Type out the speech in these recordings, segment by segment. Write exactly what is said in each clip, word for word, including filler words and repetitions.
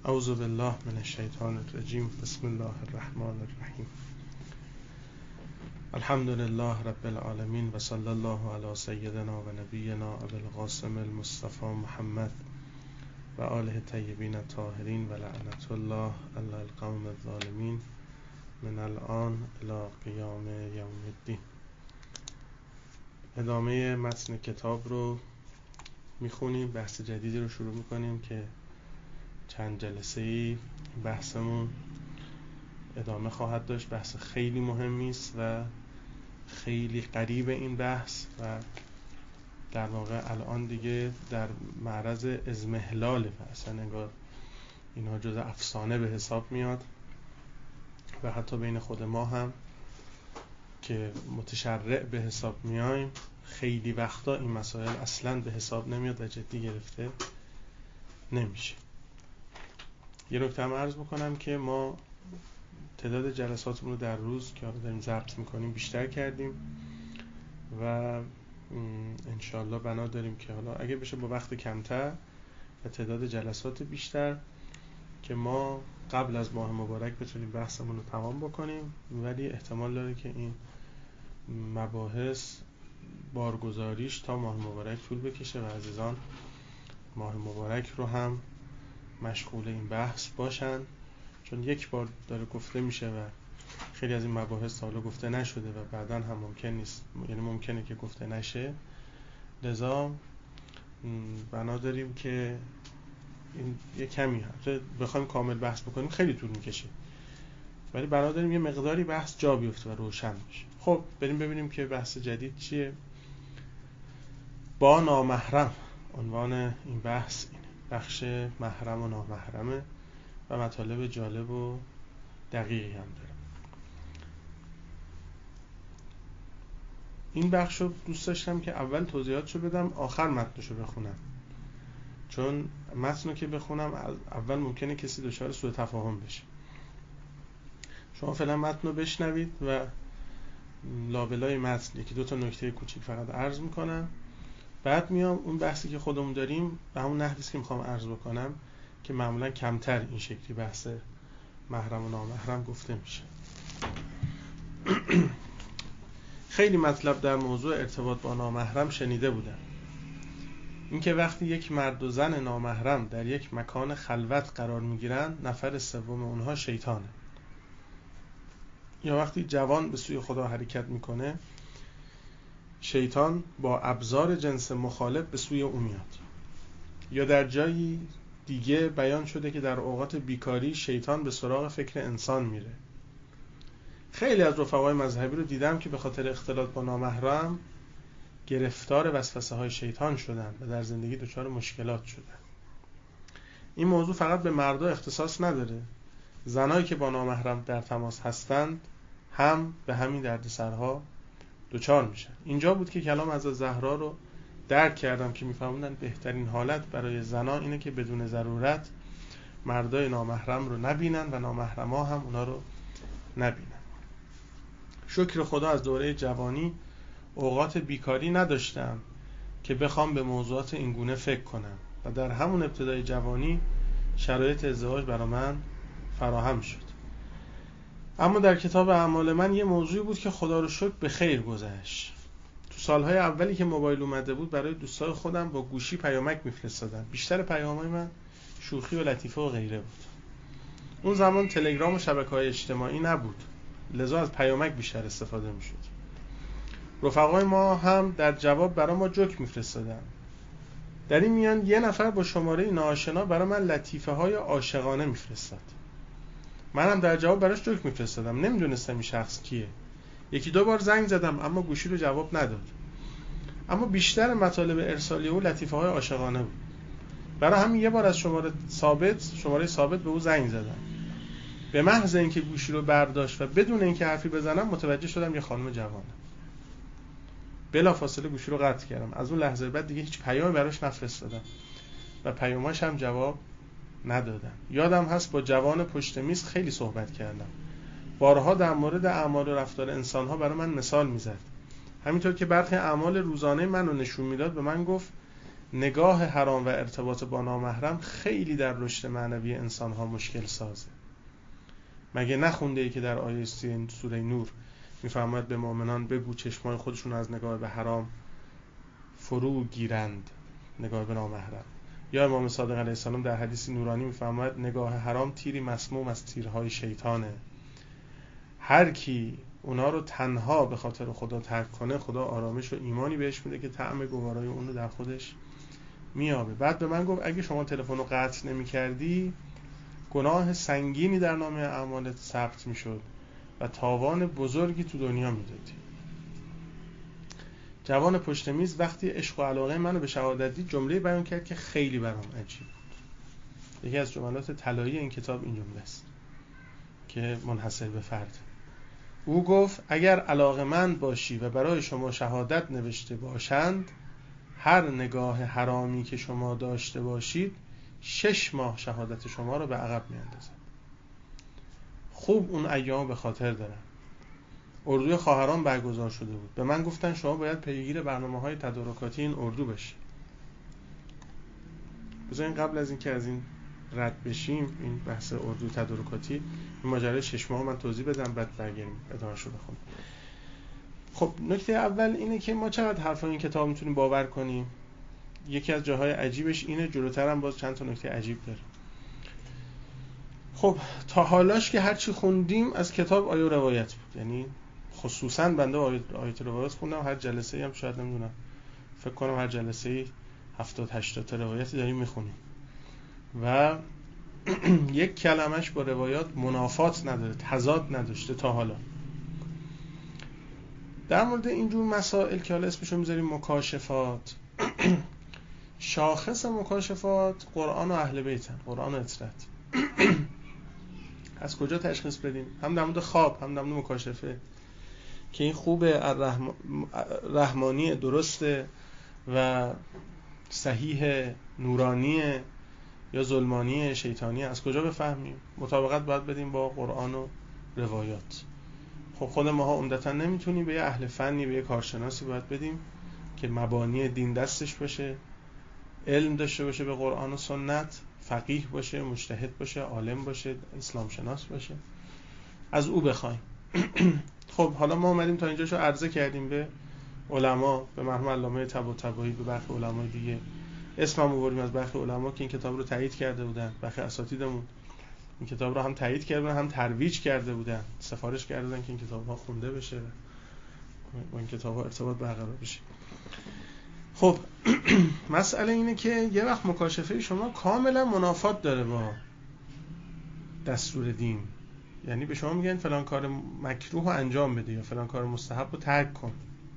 اعوذ بالله من الشیطان الرجیم. بسم الله الرحمن الرحیم. الحمد لله رب العالمین و صلی الله علی سیدنا و نبینا ابی القاسم المصطفى محمد و آله الطیبین الطاهرین و لعنت الله علی القوم الظالمین من الان الی قیام یوم الدین. ادامه متن کتاب رو میخونیم، بحث جدیدی رو شروع میکنیم که چند جلسه‌ای بحثمون ادامه خواهد داشت. بحث خیلی مهمی است و خیلی قریب این بحث و در واقع الان دیگه در معرض اضمحلاله و اصلا انگار اینها جز افسانه به حساب میاد و حتی بین خود ما هم که متشرع به حساب میایم خیلی وقتا این مسائل اصلا به حساب نمیاد و جدی گرفته نمیشه. یه نکته هم عرض بکنم که ما تعداد جلساتمون رو در روز که داریم ضبط میکنیم بیشتر کردیم و انشالله بنا داریم که حالا اگه بشه با وقت کمتر و تعداد جلسات بیشتر که ما قبل از ماه مبارک بتونیم بحثمون رو تمام بکنیم، ولی احتمال داره که این مباحث بارگذاریش تا ماه مبارک طول بکشه و عزیزان ماه مبارک رو هم مشغول این بحث باشن، چون یک بار داره گفته میشه و خیلی از این مباحث حالا گفته نشده و بعداً هم ممکن نیست، یعنی ممکنه که گفته نشه. لذا بنا داریم که این یه کمی هم بخوایم کامل بحث بکنیم خیلی طول میکشه، ولی بنا داریم یه مقداری بحث جا بیفته و روشن بشه. خب بریم ببینیم که بحث جدید چیه. با نامحرم عنوان این بحث اینه. بخش محرم و نامحرمه و مطالب جالب و دقیقی هم داره. این بخش رو دوست داشتم که اول توضیحاتشو بدم آخر متنشو بخونم، چون متنو که بخونم اول ممکنه کسی دچار سوء تفاهم بشه. شما فعلا متنو بشنوید و لابلای متن یکی دو تا نکته کوچیک فقط عرض میکنم، بعد میام اون بحثی که خودمون داریم به همون نحوی که میخوام عرض بکنم که معمولا کمتر این شکلی بحث محرم و نامحرم گفته میشه. خیلی مطلب در موضوع ارتباط با نامحرم شنیده بودم. اینکه وقتی یک مرد و زن نامحرم در یک مکان خلوت قرار میگیرن نفر سوم اونها شیطانه، یا وقتی جوان به سوی خدا حرکت میکنه شیطان با ابزار جنس مخالف به سوی او میاد. یا در جایی دیگه بیان شده که در اوقات بیکاری شیطان به سراغ فکر انسان میره. خیلی از رفقای مذهبی رو دیدم که به خاطر اختلاط با نامحرم گرفتار وسوسه های شیطان شدن و در زندگی دچار مشکلات شدن. این موضوع فقط به مردا اختصاص نداره، زنایی که با نامحرم در تماس هستند هم به همین دردسرها دچار میشن. اینجا بود که کلام از زهرا رو درک کردم که میفهموندن بهترین حالت برای زنان اینه که بدون ضرورت مردای نامحرم رو نبینن و نامحرما هم اونا رو نبینن. شکر خدا از دوره جوانی اوقات بیکاری نداشتم که بخوام به موضوعات اینگونه فکر کنم و در همون ابتدای جوانی شرایط ازدواج برای من فراهم شد. اما در کتاب اعمال من یه موضوعی بود که خدا رو شکر به خیر گذشت. تو سالهای اولی که موبایل اومده بود برای دوستای خودم با گوشی پیامک میفرستادم. بیشتر پیامای من شوخی و لطیفه و غیره بود. اون زمان تلگرام و شبکه‌های اجتماعی نبود، لذا از پیامک بیشتر استفاده میشد. رفقای ما هم در جواب برای ما جوک میفرستادن. در این میان یه نفر با شماره ناآشنا برای من لطیفه های عاشقانه میفرستاد. منم در جواب براش جوک میفرستادم. نمیدونستم این شخص کیه. یکی دو بار زنگ زدم اما گوشی رو جواب نداد. اما بیشتر مطالب ارسالی او لطیفه های عاشقانه بود. برای همین یه بار از شماره ثابت شماره ثابت به او زنگ زدم. به محض اینکه گوشی رو برداشت و بدون اینکه حرفی بزنم متوجه شدم یه خانم جوانه. بلافاصله گوشی رو قطع کردم. از اون لحظه بعد دیگه هیچ پیامی براش نفرستادم و پیاماش هم جواب ندادم. یادم هست با جوان پشت میز خیلی صحبت کردم. بارها در مورد اعمال و رفتار انسان‌ها برای من مثال میزد. همینطور که برخی اعمال روزانه منو نشون میداد به من گفت نگاه حرام و ارتباط با نامحرم خیلی در رشد معنوی انسان‌ها مشکل سازه. مگه نخونده ای که در آیه سوره نور میفرماید به مؤمنان بگو چشمای خودشون از نگاه به حرام فرو گیرند، نگاه به نامحرم. یا امام صادق علیه السلام در حدیث نورانی میفرماید نگاه حرام تیری مسموم از تیرهای شیطانه. هر کی اونا رو تنها به خاطر خدا ترک کنه، خدا آرامش و ایمانی بهش میده که طعم گوارای اون رو در خودش میابه. بعد به من گفت اگه شما تلفن رو قطع نمی کردی گناه سنگینی در نامه اعمالت ثبت میشد و تاوان بزرگی تو دنیا میدادی. جوان پشت میز وقتی عشق و علاقه منو به شهادت دید جمله بیان کرد که خیلی برام عجیب بود. یکی از جملات طلایی این کتاب این جمله است که منحصر به فرد. او گفت اگر علاقه‌مند باشی و برای شما شهادت نوشته باشند، هر نگاه حرامی که شما داشته باشید شش ماه شهادت شما رو به عقب میاندازد. خوب اون ایام به خاطر دارم. اردوی خواهران برگزار شده بود. به من گفتن شما باید پیگیر برنامه‌های تدارکاتی این اردو بشی. بذارین قبل از اینکه از این رد بشیم، این بحث اردو تدارکاتی، این ماجرای شش ماه من توضیح بدم بعد برگردیم ادامه‌شو بخونیم. خب نکته اول اینه که ما چقدر حرفای این کتاب میتونیم باور کنیم. یکی از جاهای عجیبش اینه، جلوتر هم باز چند تا نکته عجیب داره. خب تا حالاش که هر چی خوندیم از کتاب آیه و روایت بود، یعنی خصوصا بنده آیه و روایت خوندم. هر جلسه‌ای هم شاید نمیدونم فکر کنم هر جلسه‌ای هفتاد هشتاد تا روایتی داریم میخونیم و یک کلمش با روایات منافات نداره، تضاد نداشته تا حالا. در مورد اینجور مسائل که حالا اسمشو میذاریم مکاشفات، شاخص مکاشفات قرآن و اهل بیتن، قرآن و اطرت. از کجا تشخیص بدیم؟ هم در مورد خواب، هم در مورد مکاشفه که این خوبه، الرحم... رحمانی درسته و صحیح نورانیه یا ظلمانی شیطانی. از کجا بفهمیم؟ مطابقت باید بدیم با قرآن و روایات. خب خود ماها عمدتا نمیتونیم، به یه اهل فنی، به یه کارشناسی باید بدیم که مبانی دین دستش باشه، علم داشته باشه به قرآن و سنت، فقیه باشه، مجتهد باشه، عالم باشه، اسلام شناس باشه، از او بخوایم. خب حالا ما اومدیم تا اینجاشو عرضه کردیم به علما، به مرحوم علامه طباطبایی، به برخی علمای دیگه. اسمم آوردیم از برخی علما که این کتاب رو تایید کرده بودن. برخی اساتیدمون این کتاب رو هم تایید کرده بودن، هم ترویج کرده بودن، سفارش کرده بودن که این کتاب‌ها خونده بشه، با این کتاب‌ها ارتباط برقرار بشه. خب مسئله اینه که یه وقت مکاشفه شما کاملا منافات داره با دستور دین. یعنی به شما میگن فلان کار مکروه رو انجام بده یا فلان کار مستحب رو ترک کن.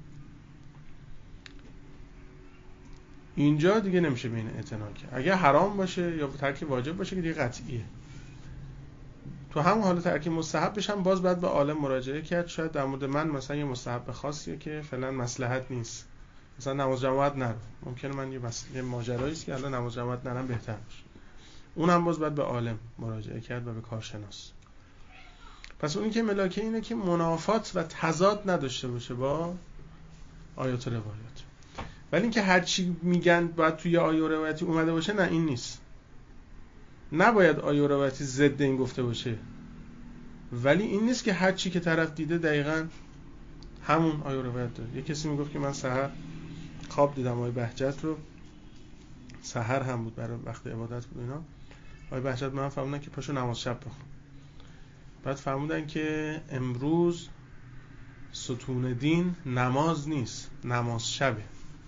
اینجا دیگه نمیشه به این اعتنا کرد. اگه حرام باشه یا ترک واجب باشه که دیگه قطعیه. تو همون حال ترک مستحب بشم باز بعد به عالم مراجعه کرد. شاید در مورد من مثلا یه مستحب خاصیه که فعلا مصلحت نیست، مثلا نماز جماعت نرم، ممکنه من یه مس... یه ماجرایی است که الان نماز جماعت نرم بهتر باشه. اونم باز بعد به عالم مراجعه کرد و به کارشناس. پس اونی که ملاکه اینه که منافات و تضاد نداشته باشه با آیات و روایات. ولی اینکه هر چی میگن باید توی آیه و روایتی اومده باشه، نه این نیست. نباید آیه و روایتی ضد این گفته باشه، ولی این نیست که هر چی که طرف دیده دقیقاً همون آیه و روایت داره. یه کسی میگفت که من سحر خواب دیدم آیه بهجت رو، سحر هم بود برای وقت عبادت بود اینا. آیه بهجت من فرمودن که پاشو نماز شب بخون. بعد فرمودن که امروز ستون دین نماز نیست، نماز شبه.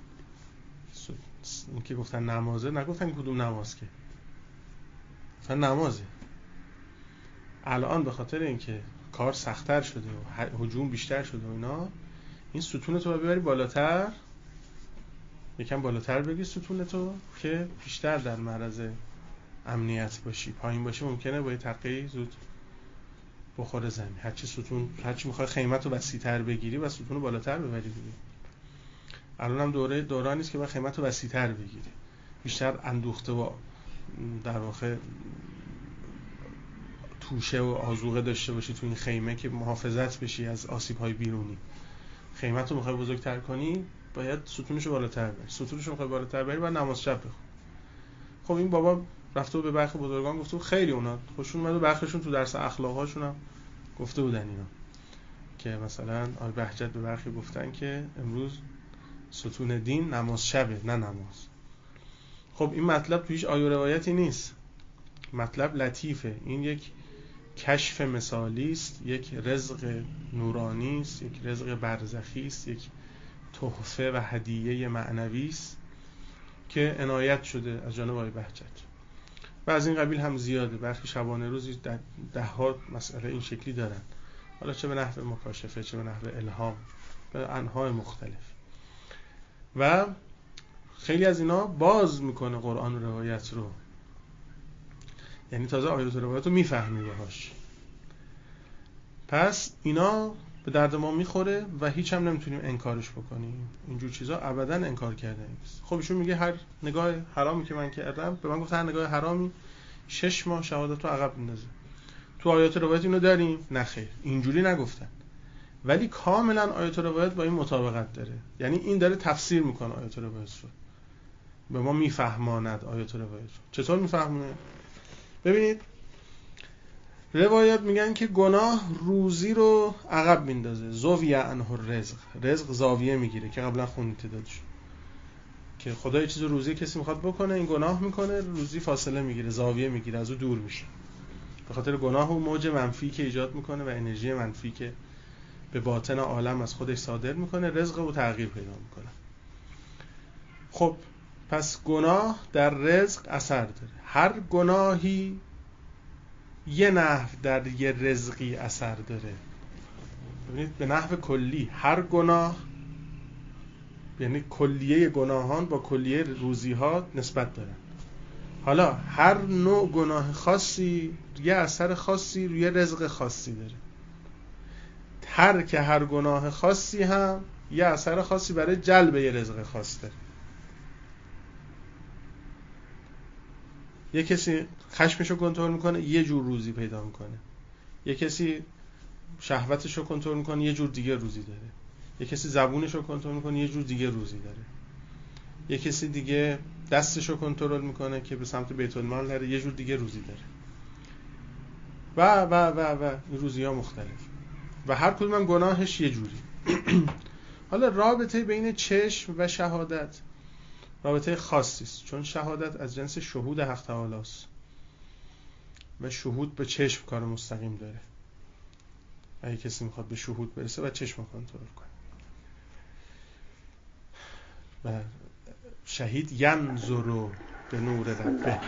این که گفتن نمازه، نگفتن کدوم نماز، که گفتن نمازه. الان به خاطر اینکه کار سخت‌تر شده و هجوم بیشتر شده و اینا، این ستون تو ببری بالاتر، یکم بالاتر بگی ستون تو که بیشتر در معرض امنیت باشی. پایین باشی ممکنه با یه تقی زود بخوره زمین. هرچی ستون، هرچی میخوای خیمت رو وسیع‌تر بگیری و ستون رو بالاتر ببری دیگه. الان هم دوره دورانی است که باید خیمت رو وسیع‌تر بگیری، بیشتر اندوخته و در واقع توشه و آذوقه داشته باشی تو این خیمه که محافظت بشی از آسیب‌های بیرونی. خیمت رو میخوای بزرگتر کنی، باید ستونشو بالاتر بری، ستونشو میخوای بالاتر بری بعد نماز شب بخون. خب این بابا رفته به برخی بزرگان گفته خیلی اونا خوشون اومد و برخیشون تو درس اخلاق‌هاشون هم گفته بودن اینا که مثلا آقای بهجت به برخی گفتن که امروز ستون دین نماز شبه نه نماز. خب این مطلب تویش آیه و روایتی نیست، مطلب لطیفه، این یک کشف مثالی است، یک رزق نورانی است، یک رزق برزخی است، یک تحفه و هدیه معنوی است که عنایت شده از جانب آقای بهجت و از این قبیل هم زیاده. برخی شبانه روزی ده ها مسئله این شکلی دارن، حالا چه به نحو مکاشفه چه به نحو الهام به انواع مختلف و خیلی از اینا باز میکنه قرآن و روایت رو، یعنی تازه آیات و روایت رو میفهمی باهاش. پس اینا به درد ما میخوره و هیچ هم نمیتونیم انکارش بکنیم. اینجور چیزا ابدا انکار کرده نیست. خب ایشون میگه هر نگاه حرامی که من کردم، به من گفت هر نگاه حرامی شش ماه شهادت رو عقب میندازه. تو آیات و روایت اینو داریم؟ نه خیر، اینجوری نگفتن، ولی کاملا آیات و روایت با این مطابقت داره. یعنی این داره تفسیر میکنه آیات و روایت رو، به ما میفهماند آیات و روایت رو. چطور میفهمونه؟ ببینید روایات میگن که گناه روزی رو عقب میندازه، زاویه عنه الرزق، رزق زاویه میگیره که قبلا خوندید دادش که خدا یه چیز روزی کسی میخواد بکنه، این گناه میکنه، روزی فاصله میگیره، زاویه میگیره، از او دور میشه. به خاطر گناه و موج منفی که ایجاد میکنه و انرژی منفی که به باطن عالم از خودش صادر میکنه، رزق رو تغییر پیدا میکنه. خب پس گناه در رزق اثر داره. هر گناهی یه نحو در یه رزقی اثر داره. ببینید به نحو کلی هر گناه، یعنی کلیه گناهان با کلیه روزی ها نسبت دارن. حالا هر نوع گناه خاصی یه اثر خاصی روی رزق خاصی داره. هر که هر گناه خاصی هم یه اثر خاصی برای جلب یه رزق خاص داره. یه کسی خشمشو کنترل میکنه یه جور روزی پیدا میکنه، یه کسی شهوتشو کنترل میکنه یه جور دیگه روزی داره، یه کسی زبونشو کنترل میکنه یه جور دیگه روزی داره، یه کسی دیگه دستشو کنترل میکنه که به سمت بیت المال نره یه جور دیگه روزی داره و و و و روزی ها مختلف و هر کدوم هم گناهش یه جوری. حالا رابطه بین چشم و شهادت رابطه خاصی است، چون شهادت از جنس شهود حق تعالی است و شهود به چشم کار مستقیم داره. اگه کسی میخواد به شهود برسه و چشم کنترل کنه و شهید ینظر به نور ربه،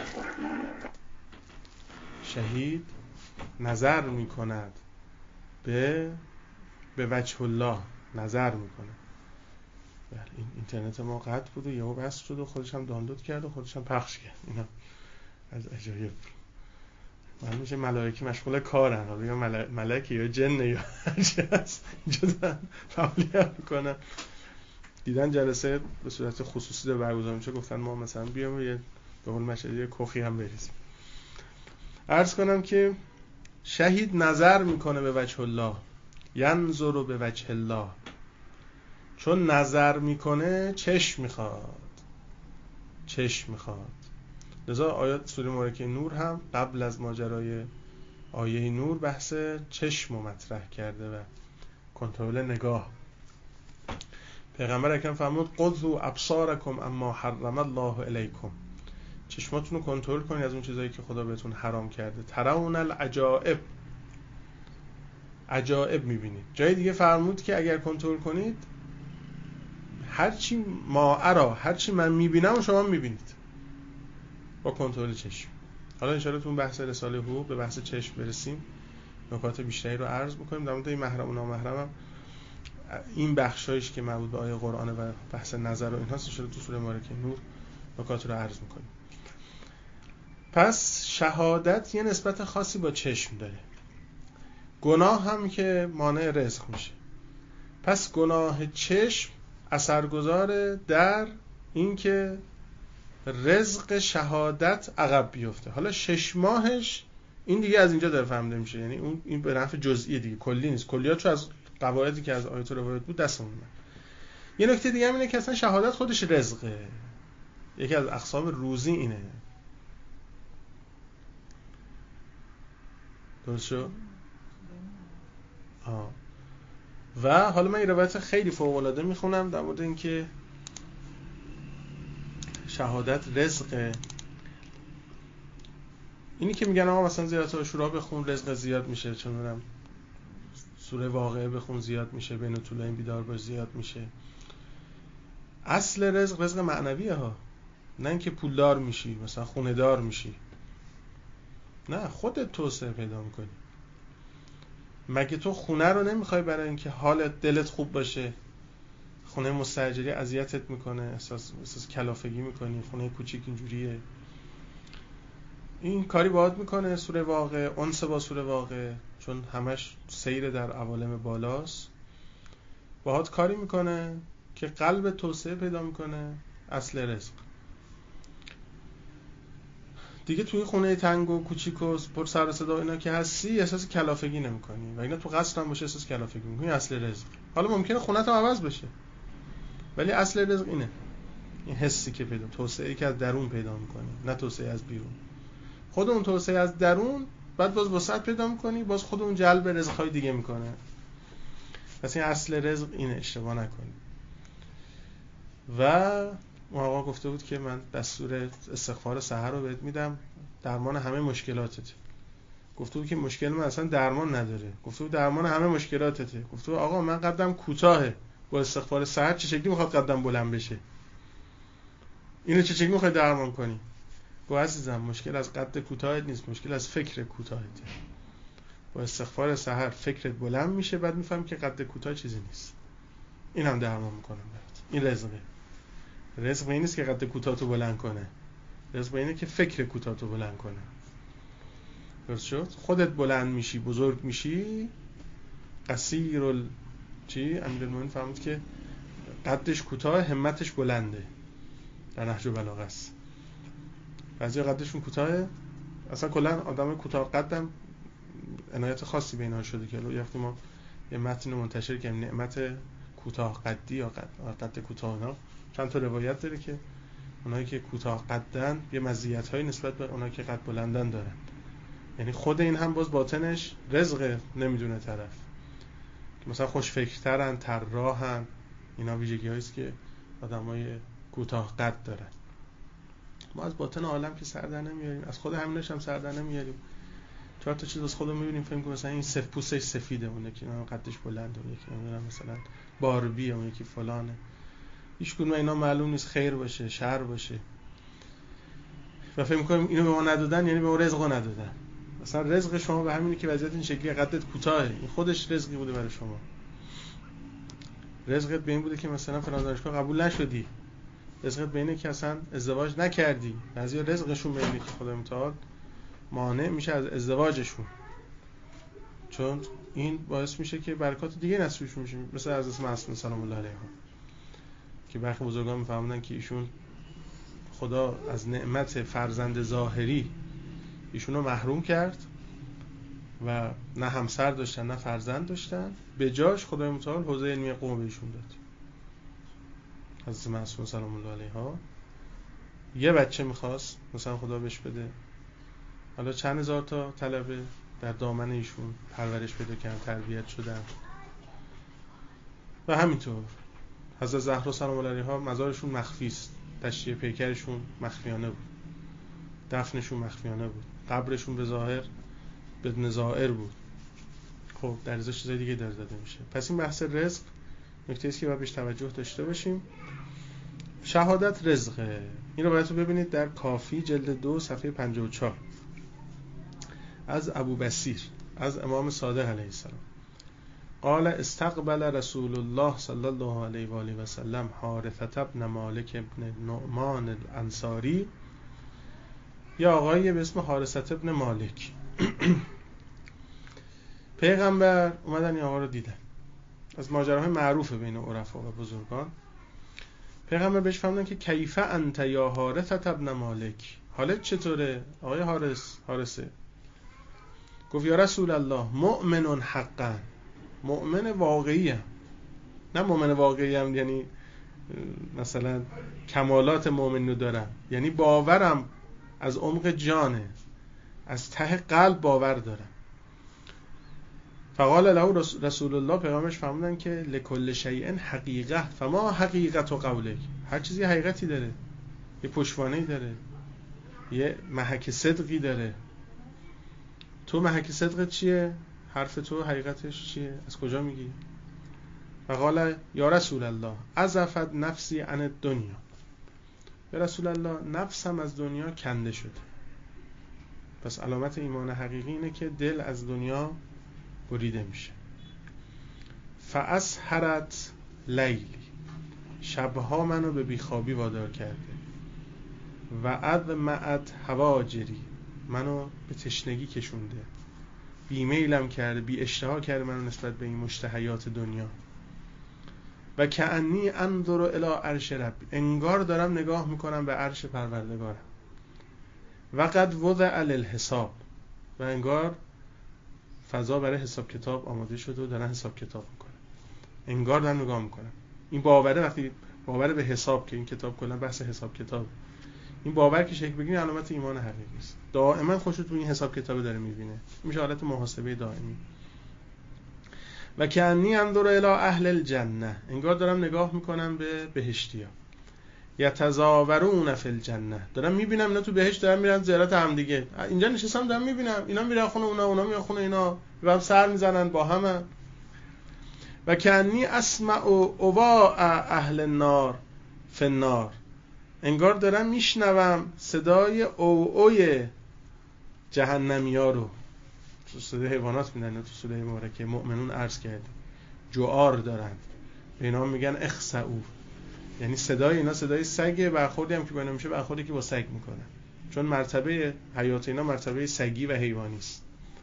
شهید نظر میکند به به وجه الله، نظر میکنه. این اینترنت ما قطع بود و یهو بس شد و خودش هم دانلود کرد و خودش هم پخش کرد. اینا از عجایب. من میشه ملائکه مشغول کارن، حالا یا ملائکه یا جن یا هرچی هست اینجا دارن فعالیت میکنن. دیدن جلسه به صورت خصوصی داره برگزار میشه، گفتن ما مثلا بیام یه به قول مشهدی کخی هم بریزیم. عرض کنم که شهید نظر میکنه به وجه الله، ینظر به وجه الله، چون نظر میکنه چشم میخواد، چشم میخواد. لذا آیات سوره مبارکه نور هم قبل از ماجرای آیه نور بحث چشم رو مطرح کرده و کنترل نگاه. پیغمبر اکرم فرمود قضوا ابصارکم اما حرم الله علیکم، چشماتون رو کنترل کنید از اون چیزایی که خدا بهتون حرام کرده. ترون العجائب، عجائب میبینید. جای دیگه فرمود که اگر کنترل کنید هرچی ما ارا، هرچی من میبینم و شما میبینید با کنترل چشم. حالا انشاءالله تو بحث رساله حقوق به بحث چشم برسیم، نکات بیشتری رو عرض میکنیم. در مورد این محرم و نامحرم هم این بخشایش که مربوط به آیه قرآن و بحث نظر و اینها انشاءالله تو سوره مبارکه نور نکات رو عرض میکنیم. پس شهادت یه نسبت خاصی با چشم داره. گناه هم که مانع رزق میشه. پس گناه چشم اثرگذاره در این که رزق شهادت عقب بیفته. حالا شش ماهش این دیگه از اینجا داره فهمیده میشه، یعنی اون این به نفع جزئی دیگه، کلی نیست. کلیات چون از قواعدی که از آیات و روایات بود دستمون اومد. یه نکته دیگه هم اینه که اصلا شهادت خودش رزقه. یکی از اقسام روزی اینه. درست شد؟ آه. و حالا من این روایت خیلی فوق العاده میخونم در مورد اینکه شهادت رزقه. اینی که میگن آقا مثلا زیارت عاشورا بخون رزق زیاد میشه، چون میگم سوره واقعه بخون زیاد میشه، بین طولین بیدار باش زیاد میشه. اصل رزق رزق معنویه ها، نه اینکه پولدار میشی مثلا خونه دار میشی، نه، خودت توسعه پیدا میکنی. مگه تو خونه رو نمیخوای برای اینکه حالت دلت خوب باشه؟ خونه مستاجری اذیتت میکنه، احساس احساس کلافگی میکنی، خونه کوچیک اینجوریه. این کاری باهات میکنه سوره واقعه، انس با سوره واقعه، چون همش سیر در عوالم بالاست، باهات کاری میکنه که قلب توسعه پیدا میکنه. اصل رزق دیگه توی خونه تنگ و کوچیک و پر سر و صدا اینا که هستی احساس کلافگی نمیکنی، و اینا تو قصر هم باشه احساس کلافگی میکنی. اصل رزق. حالا ممکنه خونت هم عوض بشه، ولی اصل رزق اینه، این حسی که پیدا، توسعه‌ای که از درون پیدا میکنی، نه توسعه از بیرون. خود اون توسعه از درون بعد باز وسعت پیدا میکنی، باز خود اون جلب رزق‌های دیگه میکنه. پس این اصل رزق اینه، اشتباه نکنی. و اون آقا گفته بود که من دستور استغفار سحر رو بهت میدم، درمان همه مشکلاتته. گفته بود که مشکل من اصلا درمان نداره، گفته بود درمان همه مشکلاتته. گفته بود آقا من قدم کوتاهه، با استغفار سحر چه شکلی میخواد قدم بلند بشه؟ اینو چه شکلی میخواد درمان کنی؟ گفت عزیزم مشکل از قد کوتاهت نیست، مشکل از فکر کوتاهته. با استغفار سحر فکرت بلند میشه، بعد میفهم که قد کوتاه چیزی نیست. اینم درمان میکنم برات. این رزقه. رزق این نیست که قد کوتاهتو بلند کنه، رزق اینه که فکر کوتاهتو بلند کنه. درست شد؟ خودت بلند میشی، بزرگ میشی. قصیر ال چی؟ امیرالمومنین فرمود که قدش کوتاه، همتش بلنده. در نهج البلاغه است. بعضی قدشون کوتاهه، اصلا کلا آدم کوتاه قدم عنایت خاصی به اینها شده که یه وقتی ما یه متن منتشر کردیم نعمت کوتاه قدی یا قد, قد کوتاه، اینا چند تا روایت داره که اونایی که کوتاه قدن یه مزیت‌هایی نسبت به اونایی که قد بلندن دارن. یعنی خود این هم باز باطنش رزق نمیدونه طرف، که مثلا خوشفکرترن، طراحن، اینا ویژگی‌هایی است که آدمای کوتاه قد دارن. ما از باطن عالم که سر در نمیاریم، از خود همینش هم سر در نمیاریم. چهار تا چیز از خودمون می‌بینیم، فکر می‌کنیم مثلا این سف پوستش سفیده، اون که قدش بلنده، اون یکی نمیدونم مثلا باربیه، اون یکی فلانه. هیچ کدوم اینا معلوم نیست خیر باشه شر باشه، و فکر می‌کنیم اینو به ما ندادن یعنی به ما رزق ندادن. مثلا رزق شما به همینه که وضعیت این شکلی قدت کوتاهه، این خودش رزقی بوده برای شما. رزقت به این بوده که مثلا فلان دانشگاه قبول نشدی، رزقت به اینه که اصلا ازدواج نکردی. بعضیا رزقشون به اینه که خدا متعال مانع میشه از ازدواجشون، چون این باعث میشه که برکات دیگه نصیبشون میشه، مثل حضرت معصومه سلام الله علیها که برخی بزرگان میفهموندن که ایشون خدا از نعمت فرزند ظاهری ایشونو محروم کرد و نه همسر داشتن نه فرزند داشتن، به جاش خدای متعال حوزه علمی قوم بهشون داد. حضرت معصومه سلام الله علیها یه بچه میخواست مثلا خدا بهش بده، حالا چند هزار تا طلبه در دامن ایشون پرورش پیدا کردن، تربیت شدن. و همینطور حضرت زهرا سلام الله علیها مزارشون مخفی است، تشییع پیکرشون مخفیانه بود، دفنشون مخفیانه بود، قبرشون به ظاهر بدون ظاهر بود. خب در ازاش چیزای دیگه در زده میشه. پس این بحث رزق نکته است که باید بهش توجه داشته باشیم. شهادت رزقه. این رو باید ببینید در کافی جلد دو صفحه پنجاه و چهار از ابو بصیر از امام صادق علیه السلام قال استقبل رسول الله صلی الله علیه و آله و سلم حارثة ابن مالک ابن نعمان الانصاری. یا آقایی به اسم حارثة ابن مالک پیغمبر اومدن این آقا رو دیدن. از ماجراهای معروفه بین عرفا و بزرگان. پیغمبر بهش فرمودن که کیف انت یا حارثة ابن مالک، حالت چطوره آقای حارث حارثه؟ گفت یا رسول الله مؤمن حقا، مؤمن واقعی هم. نه مؤمن واقعی هم یعنی مثلا کمالات مؤمن رو دارم، یعنی باورم از عمق جانه، از ته قلب باور دارم. فقال له رسول الله، پیغامبرش فرمودن که لکل شیء حقیقه فما حقیقت قولک، هر چیزی حقیقتی داره، یه پشتوانه‌ای داره، یه محک صدقی داره. تو محک صدقت چیه؟ حرف تو حقیقتش چیه؟ از کجا میگی؟ فقال یا رسول الله عزفت نفسی عن الدنیا، یا رسول الله نفسم از دنیا کنده شده. پس علامت ایمان حقیقی اینه که دل از دنیا بریده میشه. فاسهرت لیلی، شبها منو به بیخوابی وادار کرده. و ادمعت هواجری، منو به تشنگی کشونده، بی میلم کرده، بی اشتها کرده منو نسبت به این مشتهیات دنیا. و کأنی انظر الی عرش ربی، انگار دارم نگاه میکنم به عرش پروردگارم. و قد وضع للحساب، و انگار فضا برای حساب کتاب آماده شده و دارن حساب کتاب میکنن، انگار دارم نگاه میکنم. این باوره، وقتی باور به حساب، که این کتاب کلا بحث حساب کتاب، این باور که شکل بگیره علامت ایمان حقیقی است. دائما خودت تو این حساب کتاب داره میبینه، میشه حالت محاسبه دائمی. و کأنی انظر الی اهل الجنه، انگار دارم نگاه میکنم به بهشتیا. یتزاورون فی الجنه، دارم میبینم اینا تو بهشت دارن میرن زیارت هم دیگه. اینجا نشستم دارم میبینم اینا میرن خونه اونا، اونا میرن خونه اینا، به هم سر میزنن با هم. و کأنی اسمع اواء اهل النار فی النار، انگار دارم میشنوم صدای او اوی جهنمیا رو. تو صدای حیوانات میدن، تو صدای مبارکه مؤمنون عرض کرد جوار دارن، به اینا میگن اخسعو، یعنی صدای اینا صدای سگه، برخوردی هم که با اینا میشه برخوردی که با سگ میکنن، چون مرتبه حیات اینا مرتبه سگی و حیوانی است.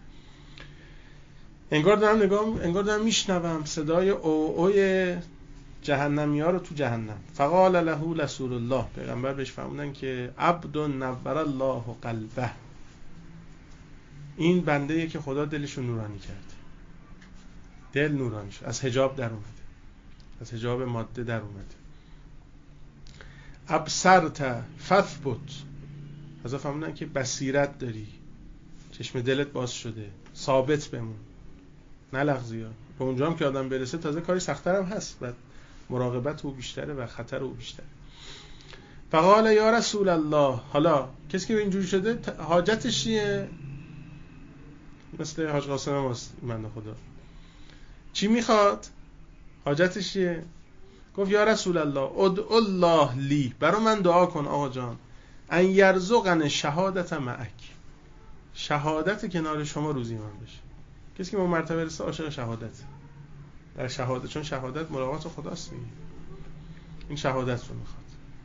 انگار دارم نگاه، انگار دارم میشنوم صدای او اوی جهنمیا رو تو جهنم. فقال له رسول الله، پیغمبر بهش فرمودن که عبد نور الله قلبه، این بنده‌ای که خدا دلش رو نورانی کرد، دل نورانی شد، از حجاب در اومده، از حجاب ماده در اومده. ابصرت فثبت، از فرمودن که بصیرت داری، چشم دلت باز شده، ثابت بمون، نلغزی. به اونجا هم که آدم برسه تازه کاری سخت‌تر هم هست، بعد مراقبت او بیشتره و خطر او بیشتره. فقال یا رسول الله، حالا کسی که اینجوری شده حاجتش چیه؟ مثل حاج قاسم هست بنده خدا، چی میخواد؟ حاجتش چیه؟ گفت یا رسول الله ادعو الله لی، برای من دعا کن آقا جان، ان یرزقن شهادت معک، شهادت کنار شما روزی من بشه. کسی که به مرتبه رسه عاشق شهادت در شهادت، چون شهادت ملاقات خداست، این شهادت رو میخواد.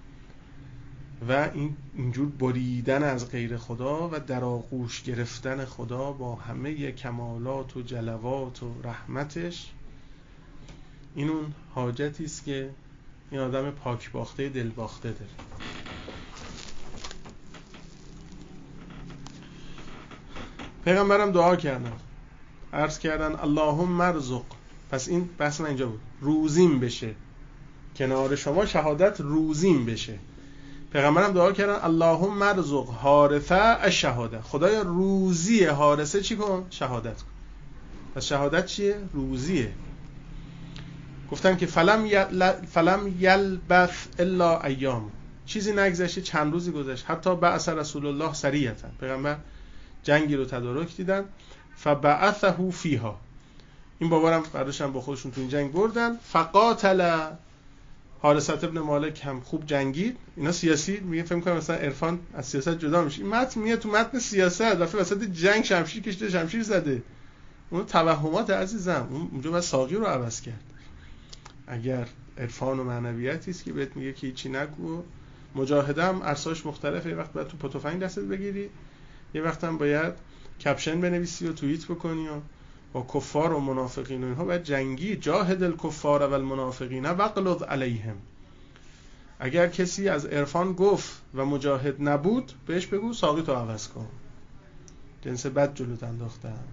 و این اینجور بریدن از غیر خدا و در آغوش گرفتن خدا با همه کمالات و جلوات و رحمتش، این اون حاجتی است که این آدم پاک باخته دل باخته داره. پیغمبرم دعا کردن، عرض کردن اللهم ارزق، پس این بحث من اینجا بود، روزیم بشه کنار شما، شهادت روزیم بشه. پیغمبرم دعا کردن اللهم ارزق حارثه الشهاده، خدایا روزی حارثه چی کن؟ شهادت کن. پس شهادت چیه؟ روزیه. گفتن که فلم یل... فلم یلبث الا ایام، چیزی نگذشته، چند روزی گذشت، حتی بعث رسول الله سریعتا، پیغمبر جنگی رو تدارک دیدن، فبعثه فیها، این بابارم برداشتن با خودشون تو این جنگ بردن. فقاتل حارثه ابن مالک هم خوب جنگید. اینا سیاسی میگه، فکر می‌کنم مثلا عرفان از سیاست جدا میشه، این متن میاد تو متن سیاست، دفعه وسط جنگ شمشیر کشیده، شمشیر زده. اون توهمات عزیزم، اون اونجا باید ساقی رو عوض کرد. اگر عرفان و معنویتی است که بهت میگه که هیچی نگو، مجاهده هم ارساش مختلفه، یه وقت باید تو پتوفنگ دستت بگیری، یه وقت هم باید کپشن بنویسی و توییت بکنی و با کفار و منافقین و اینها باید جنگی. جاهد الکفار و المنافقین واغلظ علیهم. اگر کسی از عرفان گفت و مجاهد نبود، بهش بگو ساقی تو عوض کن، جنس بد جلوت انداختن.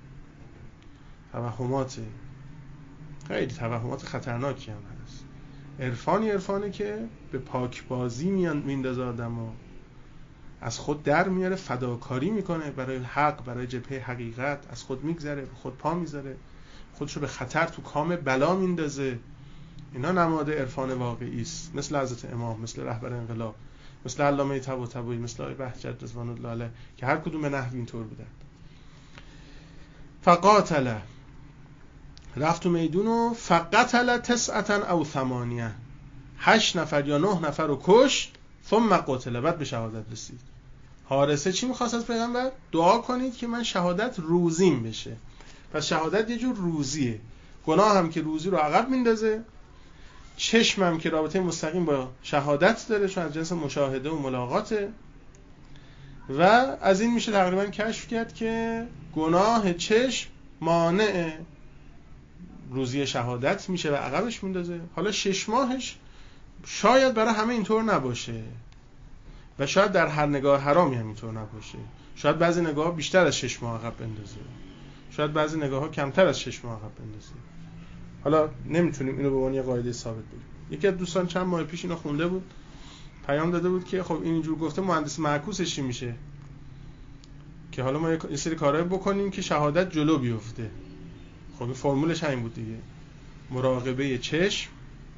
توهمات خیلی توهمات خطرناکی هم هست. عرفانی عرفانه که به پاکبازی میندازه آدمو، از خود در میاره، فداکاری میکنه برای حق، برای جبهه حقیقت، از خود میگذره، به خود پا میذاره، خودشو به خطر تو کام بلا میندازه. اینا نماد عرفان واقعی است، مثل حضرت امام، مثل رهبر انقلاب، مثل علامه طباطبایی، مثل آقای بهجت رضوان الله علیه که هر کدوم به نحو اینطور بودن. فقاتل، رفت تو میدون و فقتل تسعة او ثمانیه، هشت نفر یا نه نفر رو کشت. ثم قتل، بعد به شهادت رسید. حارثه چی میخواست از پیغمبر؟ دعا کنید که من شهادت روزیم بشه. پس شهادت یه جور روزیه. گناه هم که روزی رو عقب میندازه، چشم هم که رابطه مستقیم با شهادت داره چون از جنس مشاهده و ملاقاته، و از این میشه تقریبا کشف کرد که گناه چشم مانع روزی شهادت میشه و عقبش میندازه. حالا شش ماهش شاید برای همه اینطور نباشه و شاید در هر نگاه حرامی هم اینطور نباشه، شاید بعضی نگاه ها بیشتر از شش ماه عقب بندازه، شاید بعضی نگاه ها کمتر از شش ماه عقب بندازه. حالا نمیتونیم اینو به عنوان یه قاعده ثابت بگیم. یکی از دوستان چند ماه پیش اینو خونده بود، پیام داده بود که خب این اینجور گفته مهندس معکوسش چی میشه، که حالا ما یه سری کارهای بکنیم که شهادت جلو بیفته. خب این فرمولش همین بود دیگه، مراقبه چشم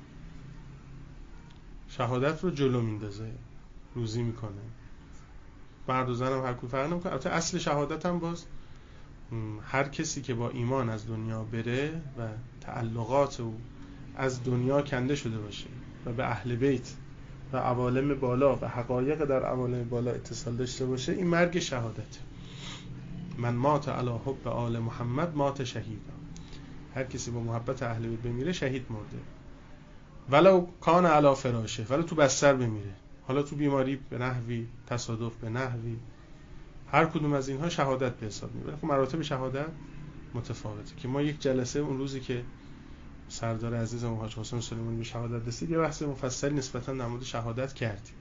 شهادت رو جلو میندازه، روزی میکنه. مرد و زن هم هر کدوم فرق نمیکنه. البته اصل شهادت هم باز هر کسی که با ایمان از دنیا بره و تعلقات او از دنیا کنده شده باشه و به اهل بیت و عوالم بالا و حقایق در عوالم بالا اتصال داشته باشه، این مرگ شهادت. من مات علی حب آل محمد مات شهیدا. هر کسی با محبت اهل بیت بمیره شهید مرده. ولو کان علی فراشه، ولو تو بستر بمیره، حالا تو بیماری به نحوی، تصادف به نحوی، هر کدوم از اینها شهادت به حساب میبره. خب مراتب شهادت متفاوته که ما یک جلسه اون روزی که سردار عزیزم حاج حسین سلیمانی به شهادت رسید یه بحث مفصل نسبتا در مورد شهادت کردیم.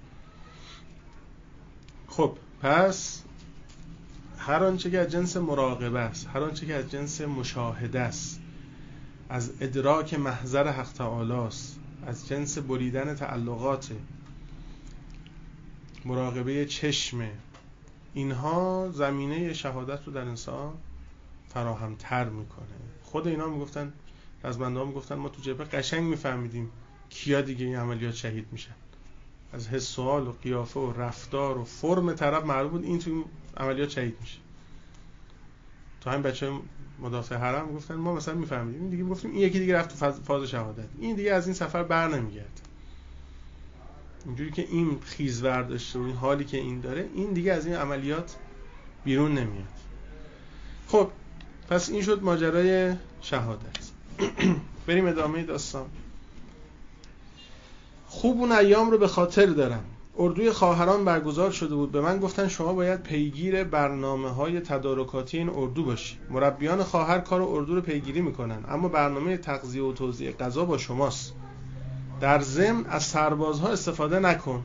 خب پس هر آنچه که از جنس مراقبه است، هر آنچه که از جنس مشاهده است، از ادراک محضر حق تعالی است، از جنس بریدن تعلقات، مراقبه چشم، اینها زمینه شهادت رو در انسان فراهم تر میکنه. خود اینا میگفتن، رزمنده ها میگفتن ما تو جبهه قشنگ میفهمیدیم کیا دیگه این عملیات شهید میشن. از حس و حال و قیافه و رفتار و فرم طرف معلوم بود این تو این عملیات شهید میشه. تو همین بچه مدافع حرم میگفتن ما مثلا میفهمیدیم این دیگه، میگفتیم این یکی دیگه رفت تو فاز شهادت، این دیگه از این سفر بر نمیگرده. اینجوری که این خیزور داشته و این حالی که این داره، این دیگه از این عملیات بیرون نمیاد. خب پس این شد ماجرای شهادت. بریم ادامه داستان. خوب اون ایام رو به خاطر دارم. اردوی خواهران برگزار شده بود. به من گفتن شما باید پیگیر برنامه‌های تدارکاتی این اردو باشی. مربیان خواهر کار اردو رو پیگیری میکنن، اما برنامه تغذیه و توزیع غذا با شماست. در ضمن از سربازها استفاده نکن.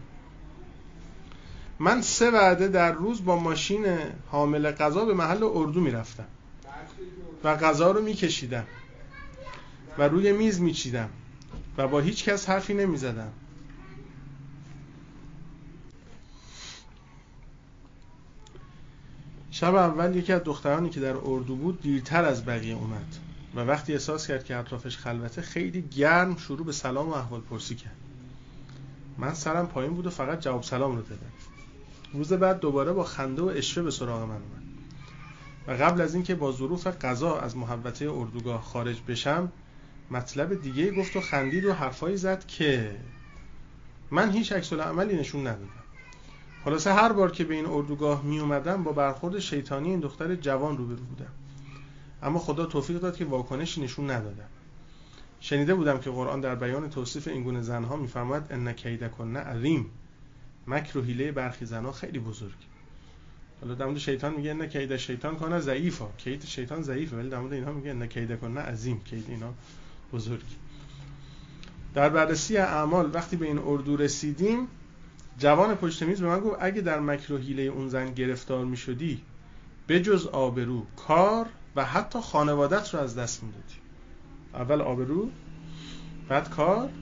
من سه وعده در روز با ماشین حامل غذا به محل اردو میرفتم و غذا رو میکشیدم و روی میز میچیدم و با هیچ کس حرفی نمیزدم. شب اول یکی از دخترانی که در اردو بود دیرتر از بقیه اومد و وقتی احساس کرد که اطرافش خلوته خیلی گرم شروع به سلام و احوال پرسی کرد. من سرم پایین بود و فقط جواب سلام رو دادم. روز بعد دوباره با خنده و اشوه به سراغ من اومد و قبل از اینکه با ظروف قضا از محوطه اردوگاه خارج بشم مطلب دیگه گفت و خندید و حرفایی زد که من هیچ عکس العملی نشون ندادم. خلاصه هر بار که به این اردوگاه می اومدم با برخورد شیطانی این دختر جوان روبرو بودم، اما خدا توفیق داد که واکنشی نشون ندادم. شنیده بودم که قرآن در بیان توصیف این گونه زنها میفرماید ان کیدکن عظیم، مکر و حیله برخی زنها خیلی بزرگ. حالا در مورد شیطان میگه ان کید شیطان کان ضعیفا، کید شیطان ضعیفه، ولی در مورد اینها میگه ان کیدکن عظیم، کید اینا بزرگ. در بررسی اعمال وقتی به این اردو رسیدیم جوان پشت میز به من گفت اگه در مکر و حیله اون زن گرفتار میشدی بجز آبرو، کار و حتی خانوادت رو از دست میدادی. اول آبرو، بعد کار، بعد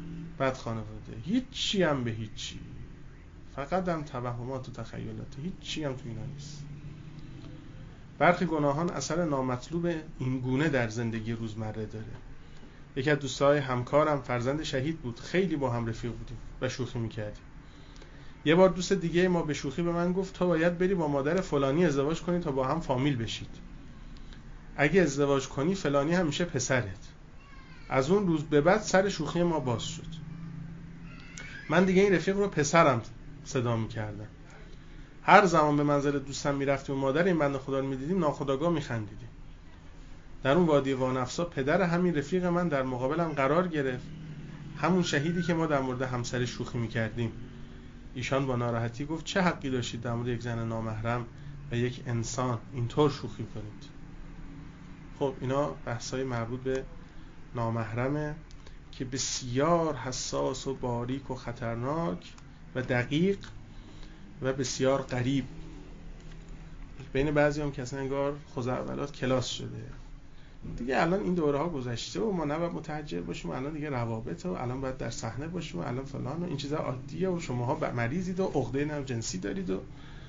بد خانواده، هیچی هم به هیچی، فقط هم توهمات و تخیلات، هیچی هم تو اینا نیست. برخی گناهان اثر نامطلوب این گونه در زندگی روزمره داره. یکی از دوستای همکارم فرزند شهید بود، خیلی با هم رفیق بودیم و شوخی میکردیم. یه بار دوست دیگه ما به شوخی به من گفت تو باید بری با مادر فلانی ازدواج کنی تا با هم فامیل بشید، اگه ازدواج کنی فلانی هم میشه پسرت. از اون روز به بعد سر شوخی ما باز شد. من دیگه این رفیق رو پسرم صدا میکردم. هر زمان به منزل دوستم میرفتیم و مادر این بنده خدا رو میدیدیم ناخودآگاه میخندیدیم. در اون وادی وانفسا پدر همین رفیق من در مقابلم قرار گرفت، همون شهیدی که ما در مورد همسر شوخی میکردیم. ایشان با ناراحتی گفت چه حقی داشتید در مورد یک زن نامحرم و یک انسان اینطور شوخی کنید؟ خب اینا بحثای مربوط به نامحرمه که بسیار حساس و باریک و خطرناک و دقیق و بسیار غریب. بین بعضی هم که اصلا انگار خزعبلات کلاس شده دیگه. الان این دوره ها گذشته و ما نباید متحجر باشیم، الان دیگه روابط و الان باید در صحنه باشیم و الان فلان و این چیزا عادیه و شماها مریضید و عقده نرو جنسی دارید و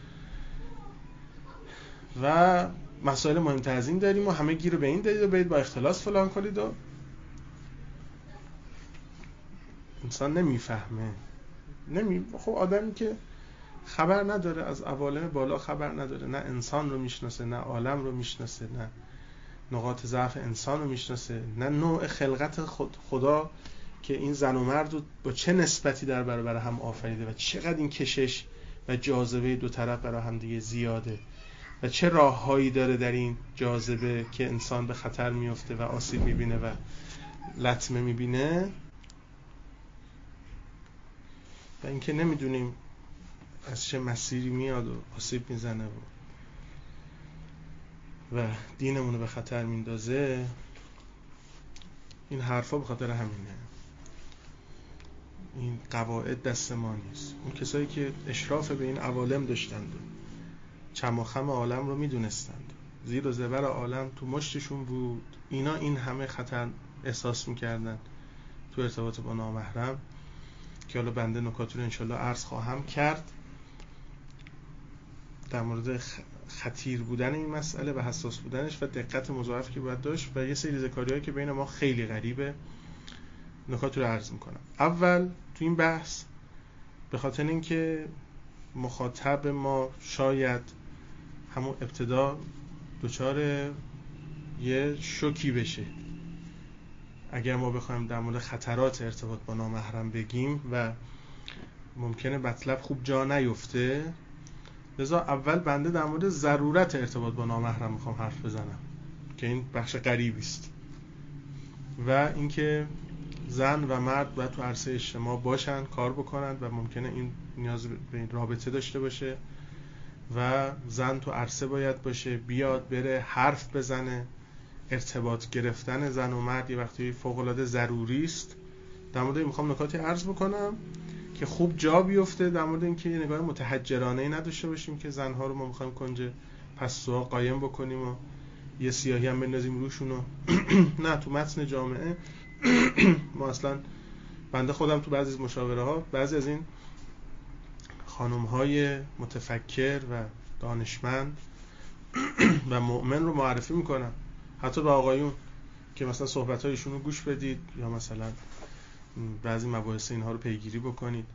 و مسائل مهمتر از این داریم و همه گیر به این دارید و برید با اختلاس فلان کنید و انسان نمیفهمه. نمی خب آدمی که خبر نداره از عوالم بالا، خبر نداره، نه انسان رو میشناسه، نه عالم رو میشناسه، نه نقاط ضعف انسان رو میشناسه، نه نوع خلقت خود خدا که این زن و مرد رو با چه نسبتی در برابر هم آفریده و چقدر این کشش و جاذبه دو طرف برای هم دیگه زیاده و چه راههایی داره در این جاذبه که انسان به خطر میفته و آسیب میبینه و لطمه میبینه. و اینکه نمیدونیم از چه مسیری میاد و آسیب میزنه و, و دینمون رو به خطر میندازه. این حرفا به خاطر همینه. این قواعد دست ما نیست. اون کسایی که اشراف به این عوالم داشتند و چم و خم عالم رو میدونستند، زیر و زبر عالم تو مشتشون بود، اینا این همه خطر احساس میکردن تو ارتباط با نامحرم که حالا بنده نکات رو انشالله عرض خواهم کرد در مورد خطیر بودن این مسئله و حساس بودنش و دقت مضاعفی که باید داشت و یه سری ذکریایی که بین ما خیلی غریبه. نکات رو عرض میکنم. اول تو این بحث به خاطر اینکه مخاطب ما شاید همون ابتدا دچار یه شوکی بشه اگر ما بخوایم در مورد خطرات ارتباط با نامحرم بگیم و ممکنه مطلب خوب جا نیفته، لذا اول بنده در مورد ضرورت ارتباط با نامحرم میخوام حرف بزنم که این بخش غریبی است و اینکه زن و مرد باید تو عرصه اجتماع باشن، کار بکنن و ممکنه این نیاز به این رابطه داشته باشه و زن تو عرصه باید باشه، بیاد بره حرف بزنه. ارتباط گرفتن زن و مرد یه وقتی فوق‌العاده ضروری است. در مورد این میخوام نکاتی عرض بکنم که خوب جا بیفته، در مورد اینکه یه نگاه متحجرانه‌ای نداشته باشیم که زنها رو ما میخوایم کنج پستوها قایم بکنیم و یه سیاهی هم بندازیم روشون و نه، تو متن جامعه ما اصلا بنده خودم تو بعضی از مشاوره ها بعضی از این خانم های متفکر و دانشمند و مؤمن رو معرفی میکنم، حتی به آقایون که مثلا صحبت هایشون رو گوش بدید یا مثلا بعضی مباحث اینها رو پیگیری بکنید.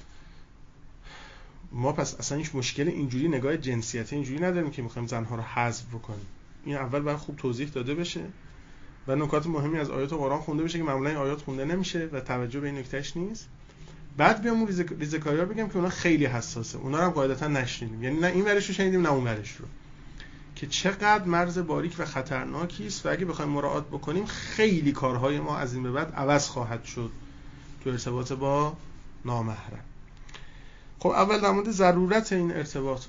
ما پس اصلا هیچ مشکل اینجوری نگاه جنسیتی اینجوری نداریم که میخوایم زنها رو حذف بکنیم. این اول باید خوب توضیح داده بشه و نکات مهمی از آیات قرآن خونده بشه که معمولا این آیات خونده نمیشه و توجه به این نکتهش نیست. بعد بیام اون ریزکاری‌ها بگم که اونا خیلی حساسه، اونا رو هم قاعدتا نشنیدیم، یعنی نه این ورش رو شنیدیم نه اون ورش رو، که چقدر مرز باریک و خطرناکی است و اگه بخوایم مراعات بکنیم خیلی کارهای ما از این به بعد عوض خواهد شد تو ارتباط با نامحرم. خب اول در مورد ضرورت این ارتباط.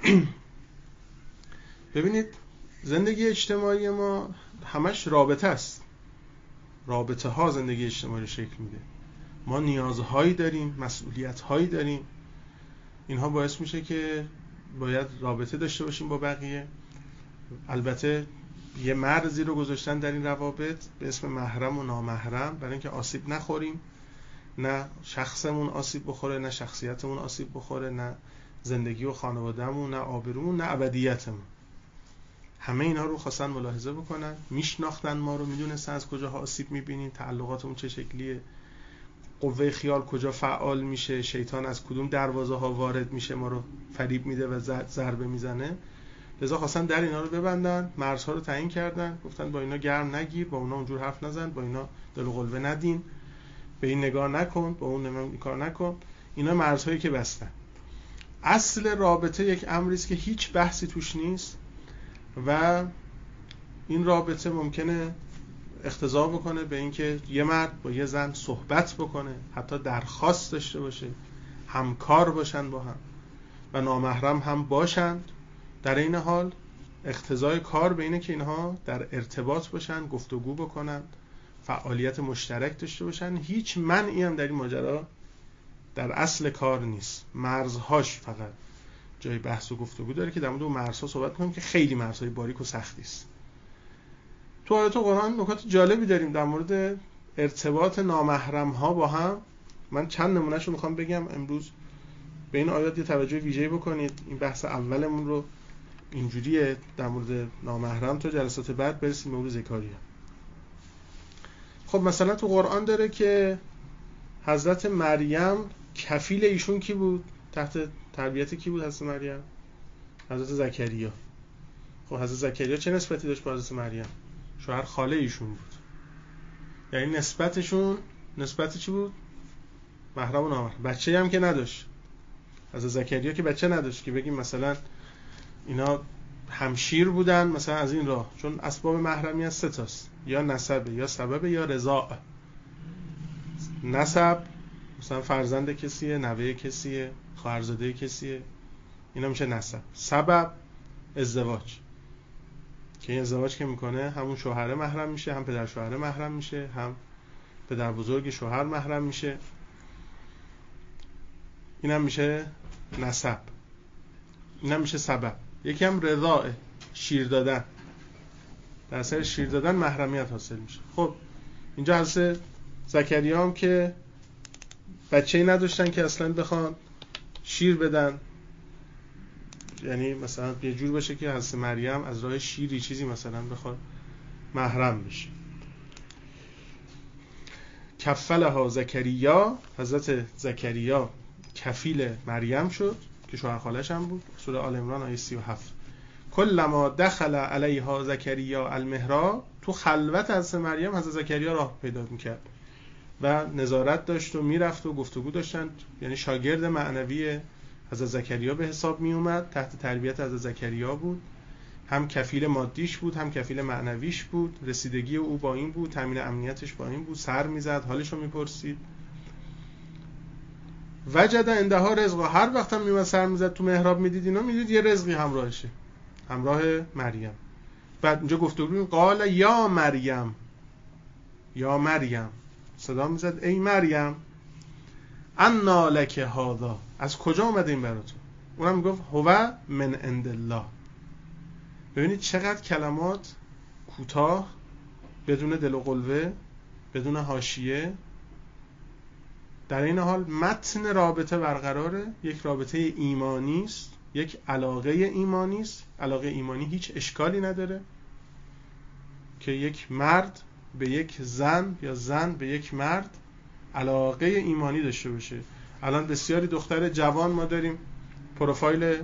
ببینید زندگی اجتماعی ما همش رابطه است، رابطه ها زندگی اجتماعی رو شکل میده. ما نیازهایی داریم، مسئولیت‌هایی داریم، اینها باعث میشه که باید رابطه داشته باشیم با بقیه. البته یه مرزی رو گذاشتن در این روابط به اسم محرم و نامحرم برای اینکه آسیب نخوریم نه شخصمون آسیب بخوره، نه شخصیتمون آسیب بخوره، نه زندگی و خانوادهمون، نه آبرومون، نه ابدیتمون. همه اینا رو خواستن ملاحظه بکنن، میشناختن ما رو، میدونستن از کجاها آسیب میبینیم، تعلقاتمون چه شکلیه، قوه خیال کجا فعال میشه، شیطان از کدوم دروازه ها وارد میشه ما رو فریب میده و ضربه میزنه. لذا خواستن در اینا رو ببندن، مرزها رو تعیین کردن، گفتن با اینا گرم نگیر، با اونا اونجور حرف نزن، با اینا دل و قلبه ندین، به این نگاه نکن، با اون این کار نکن. اینا مرزهایی که بستن. اصل رابطه یک امری است که هیچ بحثی توش نیست و این رابطه ممکنه اقتضا بکنه به اینکه یه مرد با یه زن صحبت بکنه، حتی درخواست داشته باشه، همکار باشن با هم و نامحرم هم باشند. در این حال اقتضای کار به اینه که اینها در ارتباط باشن، گفتگو بکنن، فعالیت مشترک داشته باشن. هیچ منعی هم در این ماجرا در اصل کار نیست. مرزهاش فقط جای بحث و گفتگو داره که در مورد اون مرزها صحبت کنیم که خیلی مرزهای باریک و سختی است. تو آیات قرآن نکات جالبی داریم در مورد ارتباط نامحرم ها با هم. من چند نمونهشو میخوام بگم امروز. به این آیات یه توجه ویژه‌ای بکنید. این بحث اولمون رو اینجوریه در مورد نامحرم، تا جلسات بعد برسیم به مورد زکریا. خب مثلا تو قرآن داره که حضرت مریم کفیل ایشون کی بود؟ تحت تربیت کی بود حضرت مریم؟ حضرت زکریا. خب حضرت زکریا چه نسبتی داشت با حضرت مریم؟ شوهر خاله ایشون بود. یعنی نسبتشون نسبت چی بود؟ محرم و نامحرم. بچه‌ای هم که نداشت. حضرت زکریا که بچه نداشت که بگیم مثلا اینا همشیر بودن مثلا از این راه، چون اسباب محرمیت سه تاست، یا نسب، یا سبب، یا رضاع. نسب مثلا فرزند کسیه، نوه کسیه، خواهرزاده کسیه، اینا میشه نسب. سبب ازدواج، که این ازدواج که میکنه همون شوهر محرم میشه، هم پدر شوهر محرم میشه، هم پدر بزرگ شوهر محرم میشه. اینم میشه نسب، اینم میشه سبب. یکی هم رضاع، شیر دادن. در اثر شیر دادن محرمیت حاصل میشه. خب اینجا حضرت زکریا هم که بچه‌ای نداشتن که اصلا بخوان شیر بدن، یعنی مثلا یه جور باشه که حضرت مریم از راه شیری چیزی مثلا بخواد محرم بشه. کفلها زکریا، حضرت زکریا کفیل مریم شد که شوهر خالش هم بود. سوره آل عمران آیه سی و هفت. کلما دخل علیها زکریا المحراب، تو خلوت حضرت مریم حضرت زکریا راه پیدا میکرد و نظارت داشت و میرفت و گفتگو داشتن، یعنی شاگرد معنوی حضرت زکریا به حساب می اومد، تحت تربیت حضرت زکریا بود. هم کفیل مادیش بود، هم کفیل معنویش بود. رسیدگی او با این بود، تامین امنیتش با این بود. سر میزد، حالشو میپرسید. وجد عندها رزقا، هر وقت هم میومد سر میزد تو محراب میدید اینا، میدید یه رزقی همراهشه، همراه مریم. بعد اینجا گفتگو، قال یا مریم، یا مریم، صدا میزد ای مریم، انا لک هذا، از کجا اومده این برای تو؟ اونم میگفت هو من عند الله. ببینید چقدر کلمات کوتاه، بدون دل و قلوه، بدون حاشیه. در این حال متن رابطه برقراره، یک رابطه ایمانی است، یک علاقه ایمانی است. علاقه ایمانی هیچ اشکالی نداره که یک مرد به یک زن یا زن به یک مرد علاقه ایمانی داشته باشه. الان بسیاری دختر جوان ما داریم پروفایل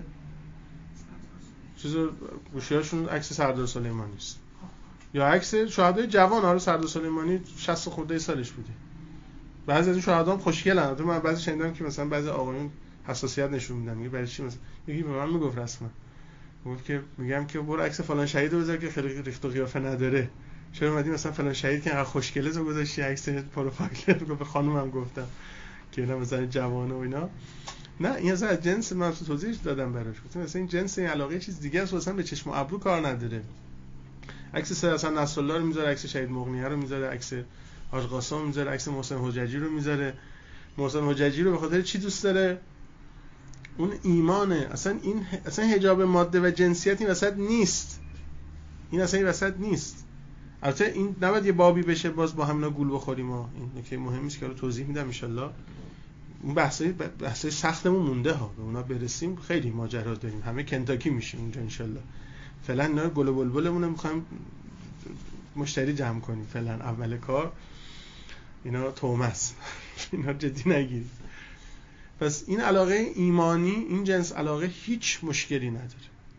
چیزو گوشیاشون عکس سردار سلیمانی است یا عکس شهدای جوان. آره سردار سلیمانی شصت خورده سالش بوده. بعضی از این شهدا هم خوشگلن. تو من بعضی شنیدم که مثلا بعضی آقایون حساسیت نشون میدن، میگه برای چی مثلا، یکی به من میگفت رسما، گفت که میگم که برو عکس فلان شهیدو بذار که خیلی ریخت و قیافه نداره، چرا اومدی مثلا فلان شهید که انقدر خوشگله تو گذاشتی عکس پروفایل؟ گفت به خانومم گفتم که اینا مثلا جوانه و اینا. نه این اصلا از جنس، من توضیح دادم براش، گفتم مثلا این جنس این علاقه چیز دیگه است، اصلا به چشم و ابرو کار نداره. عکس اصلا نصرالله رو میذاره، عکس شهید مغنیه رو میذاره، عکس حاج قاسم میذاره، عکس محسن حججی رو میذاره. محسن حججی رو به خاطر چی دوست داره؟ اون ایمانه. اصلا این اصلا حجاب ماده و جنسیت این وسط نیست، این اصلا این وسط نیست. البته این نباید یه بابی بشه باز با همینا گول بخوریم ها. این نکته مهمی است که رو توضیح میدم ان شاء الله. اون بحثای بحثای سختمون مونده ها، به اونا برسیم خیلی ماجرا داریم، همه کنتاکی میشیم اونجا ان شاء الله. فعلا اینا رو گل و بلبلمون رو می‌خوایم مشتری جمع کنیم فعلا اول کار. اینا تومس اینا جدی نگیرید. پس این علاقه ایمانی، این جنس علاقه هیچ مشکلی نداره.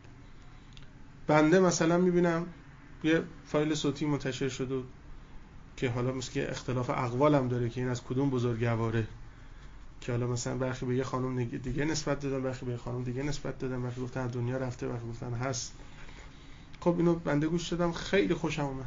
بنده مثلا میبینم یه فایل صوتی منتشر شده که حالا مثل که اختلاف اقوال هم داره که این از کدوم بزرگواره، که حالا مثلا برخی به یه خانم دیگه نسبت دادن، برخی به یه خانم دیگه نسبت دادن، برخی گفتن دنیا رفته، برخی گفتن هست. خب اینو بنده گوش دادم، خیلی خوشم اومد.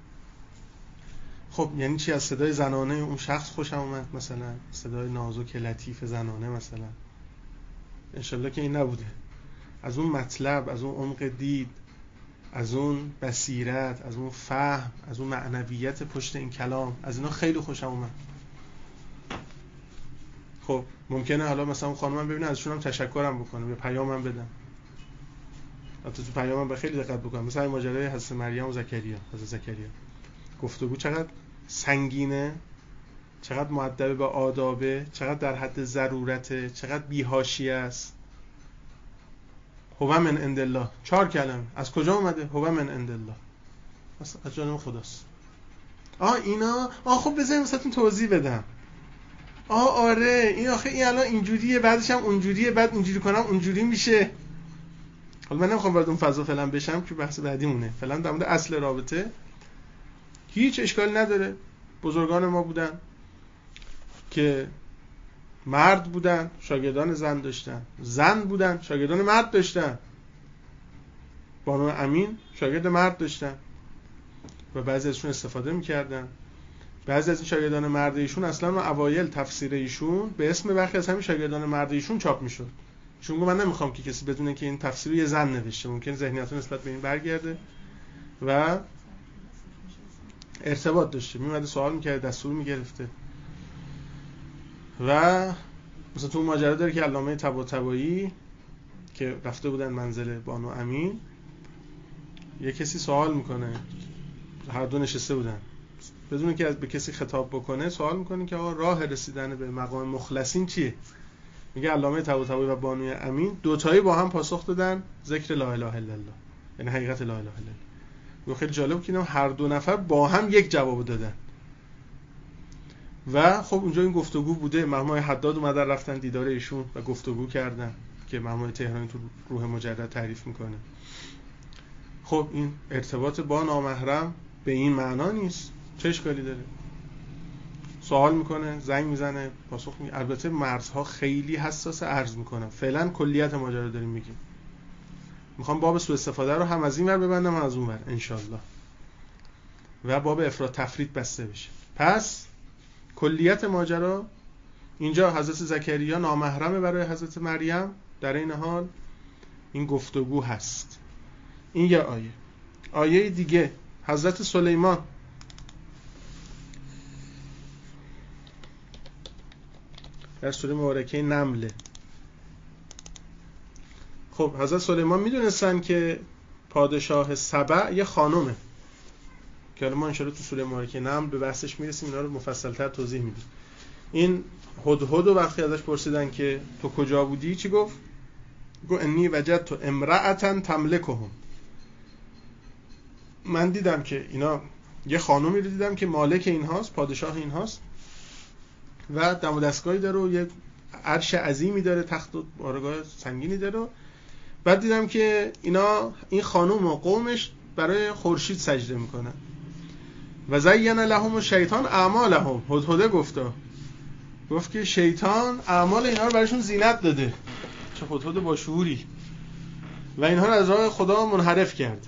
خب یعنی چی؟ از صدای زنانه اون شخص خوشم اومد، مثلا صدای نازک لطیف زنانه مثلا. انشالله که این نبوده. از اون مطلب، از اون عمق دید، از اون بصیرت، از اون فهم، از اون معنویت پشت این کلام، از اینا خیلی خوشم اومد. خب ممکنه حالا مثلا اون خانومم ببینه ازشون هم تشکرم بکنم یا پیامم بدم. البته تو پیامم به خیلی دقت بکنم. مثلا ماجرای حضرت مریم و زکریا، حضرت زکریا گفتگو چقدر سنگینه، چقدر مؤدب به آدابه، چقدر در حد ضرورته، چقدر بی‌حاشیه است. هو من عند الله، چهار کلمه از کجا اومده؟ هو من عند الله، اصلا از جانب خداست. آه اینا آه خب بذاریم واسهتون توضیح بدم. آه آره این آخه این الان اینجوریه، بعدش هم اونجوریه، بعد اینجوری کنم اونجوری میشه. حالا من نمیخوام وارد اون فضا فعلا بشم که بحث بعدی مونه. فعلا در مورد اصل رابطه هیچ اشکالی نداره. بزرگان ما بودن که مرد بودن، شاگردان زن داشتن، زن بودن، شاگردان مرد داشتن. بانو امین شاگرد مرد داشتن و بعضی ازشون استفاده میکردن. بعضی از این شاگردان مرد ایشون اصلا اوایل تفسیر ایشون به اسم برخی از همین شاگردان مرد ایشون چاپ میشد. چون من نمیخوام که کسی بدونه که این تفسیر رو یه زن نوشته، ممکن ذهنیتون نسبت به این برگرده و ارتباط داشته، میومده سوال میکرد، دستور میگرفته. و مثلا تو ماجرا داره که علامه طباطبایی که رفته بودن منزل بانو امین، یه کسی سوال میکنه، هر دو نشسته بودن، بدون که از به کسی خطاب بکنه سوال میکنه که آقا راه رسیدن به مقام مخلصین چیه؟ میگه علامه طباطبایی و بانوی امین دوتایی با هم پاسخ دادن ذکر لا اله الا الله، یعنی حقیقت لا اله الا الله. خیلی جالب که اینا هر دو نفر با هم یک جواب دادن. و خب اونجا این گفتگو بوده، مرحوم حداد اومدن رفتن دیدار ایشون و گفتگو کردن که مرحوم تهرانی تو روح مجرد تعریف میکنه. خب این ارتباط با نامحرم به این معنا نیست، چه اشکالی داره؟ سوال میکنه، زنگ میزنه، پاسخ میده. البته مرزها خیلی حساس، عرض میکنم فعلا کلیت ماجرا داریم میگیم. میخوام باب سوء استفاده رو هم از این ور ببندم هم از اون ور انشالله و باب افراط تفرید بسته بشه. پس کلیت ماجرا اینجا حضرت زکریا نامحرمه برای حضرت مریم، در این حال این گفتگو هست. این یه آیه. آیه دیگه حضرت سلیمان در سوره مبارکه نمل. خب حضرت سلیمان میدونستن که پادشاه سبع یه خانومه که حالا ما انشاءالله تو سوره مبارکه نمل به بحثش میرسیم، اینا رو مفصل‌تر توضیح میدیم. این هدهد و وقتی ازش پرسیدن که تو کجا بودی چی گفت؟ گفت انی وجدت امرأة تملکهم، من دیدم که اینا یه خانومی رو دیدم که مالک اینهاست، پادشاه اینهاست و دم و دستگاهی داره و یه عرش عظیمی داره، تخت و بارگاه سنگینی داره. بعد دیدم که اینا این خانوم و قومش برای خورشید سجده میکنن. و زین لهم الشیطان اعمالهم، هدهده گفتا گفت که شیطان اعمال اینا رو براشون زینت داده. چه هدهد با شعوری. و اینها رو از راه خدا منحرف کرد.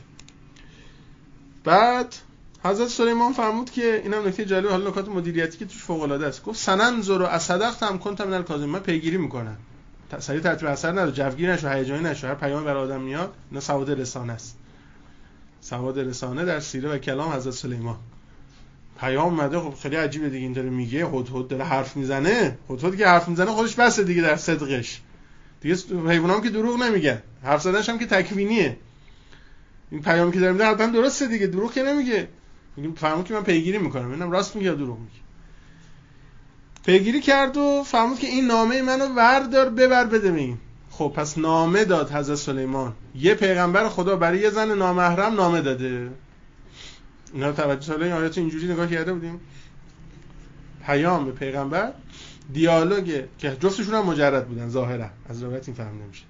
بعد حضرت سلیمان فرمود که اینم نکته جالب، حالا نکات مدیریتی که توش فوق العاده است. گفت سننظر و اصدقت هم کنت من الکاظمین، من پیگیری میکنم، سریع ترتیب اثر نداره، جوگیر نشو، هیجانی نشو، هر پیام بر آدم میاد اینا سواد رسانه است. سواد رسانه در سیره و کلام حضرت سلیمان. پیام اومده، خب خیلی عجیبه دیگه، این داره میگه، هدهد داره حرف میزنه. هدهد که حرف میزنه خودش بسه دیگه در صدقش. دیگه حیوانام که دروغ نمیگن، حرف زدنش هم که تکوینیه. این پیامی که داره میده حتما درسته دیگه، دروغ که نمیگه. میگم فهمید که من پیگیری میکنم ببینم راست میگه یا دروغ میگه. پیگیری کرد و فهمید که این نامه منو وردار ببر بده به این. خب پس نامه داد حضرت سلیمان. یه پیغمبر خدا برای یه زن نامحرم نامه داده. اینا توجه ساله این آیات اینجوری نگاه کرده بودیم. پیام به پیغمبر، دیالوگ که جفتشون هم مجرد بودن ظاهرا، از روایت این فهم نمیشه.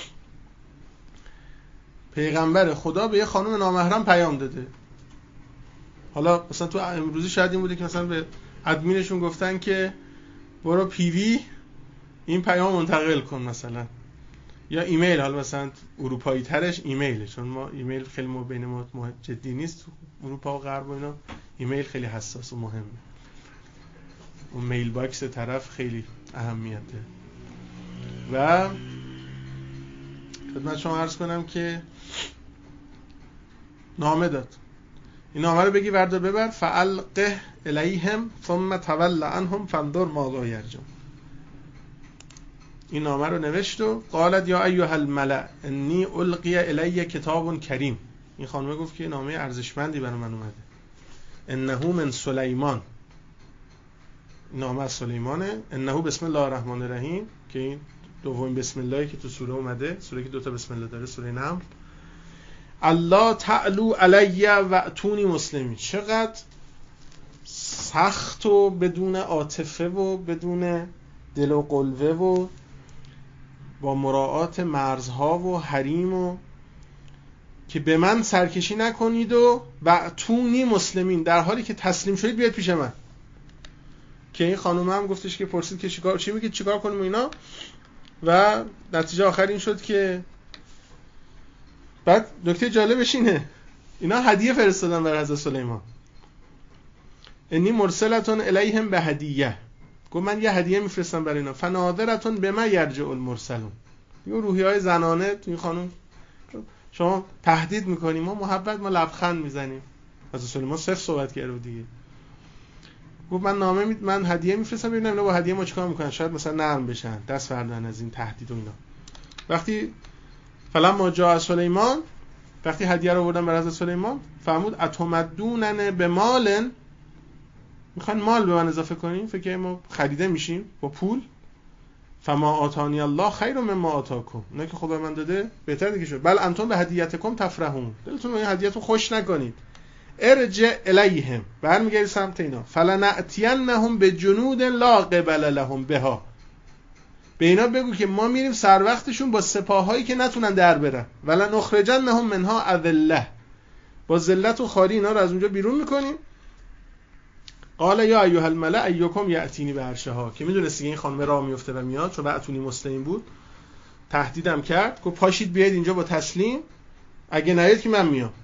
پیغمبر خدا به یه خانم نامحرم پیام داده. حالا مثلا تو امروزی شاید این بوده که مثلا به ادمینشون گفتن که برو پیوی این پیام منتقل کن مثلا، یا ایمیل. حالا مثلا اروپایی ترش ایمیله، چون ما ایمیل خیلی ما بین ما جدی نیست تو اروپا و غرب و اینا. ایمیل خیلی حساس و مهمه. اون میل باکس طرف خیلی اهمیت داره. و خدمت شما عرض کنم که نامه داد. این نامه رو بگی وردار ببر، فالقه الیهم ثم تول عنهم فانظر ماذا یرجعون. این نامه رو نوشت و قالت یا ایها الملأ انی القی الی کتاب کریم. این خانم گفت که نامه ارزشمندی برای من اومده. انه من سلیمان. نامه از سلیمانه. انه بسم الله الرحمن الرحیم، که این دومین بسم اللهی که تو سوره اومده، سوره که دوتا بسم الله داره، سوره نمل. الله تعلو علی و اتونی مسلمین. چقدر سخت و بدون عاطفه و بدون دل و قلوه و با مراعات مرزها و حریم و که به من سرکشی نکنید و و اتونی مسلمین، در حالی که تسلیم شدید بیاید پیش من. که این خانوم هم گفتش که پرسید که چیکار چی میگید چیکار کنیم اینا، و نتیجه آخر این شد که بعد نکته جالبش اینه اینا هدیه فرستادن برای حضرت سلیمان. انی مرسلتون الیهم به هدیه. گفت من یه هدیه میفرستم برای اینا. فناظرتون به ما یرجع المرسلون. یه روحیه‌های زنانه تو این خانم. شما تهدید میکنیم، ما محبت، ما لبخند میزنیم. حضرت سلیمان صفر صحبت کرده دیگه. گفت من نامه می... من هدیه میفرستم ببینم اینا با هدیه ما چیکار میکنن، شاید مثلا نرم بشن، دست بردارن از این تهدید و اینا. وقتی فلما جاء سلیمان، وقتی هدیه رو آوردن برای حضرت سلیمان، فرمود اتمدونن به مالن، میخوان مال به من اضافه کنین، فکر کنم ما خریده میشیم با پول. فما آتانی الله خیر مما آتاکم. نه که خدا من داده بهتر دیگه شد. بل انتم به هدیتکم تفرحون. دلتون به هدیه‌تون خوش نکنید. ارجع الیهم، برمیگردید سمت اینا. فلنأتینهم بجنود لا قبل لهم بها. به اینا بگو که ما میریم سر وقتشون با سپاهایی که نتونن در برن. ولن اخرجنهم منها اذله. با ذلت و خواری اینا رو از اونجا بیرون میکنیم. قال یا ایها الملأ ایکم یأتینی بعرشها. که میدونستی که این خانم راه میفته و میاد، چون بعتونی مسلم بود. تهدیدم کرد، گفت پاشید بیاید اینجا با تسلیم، اگه نیاید که من میام.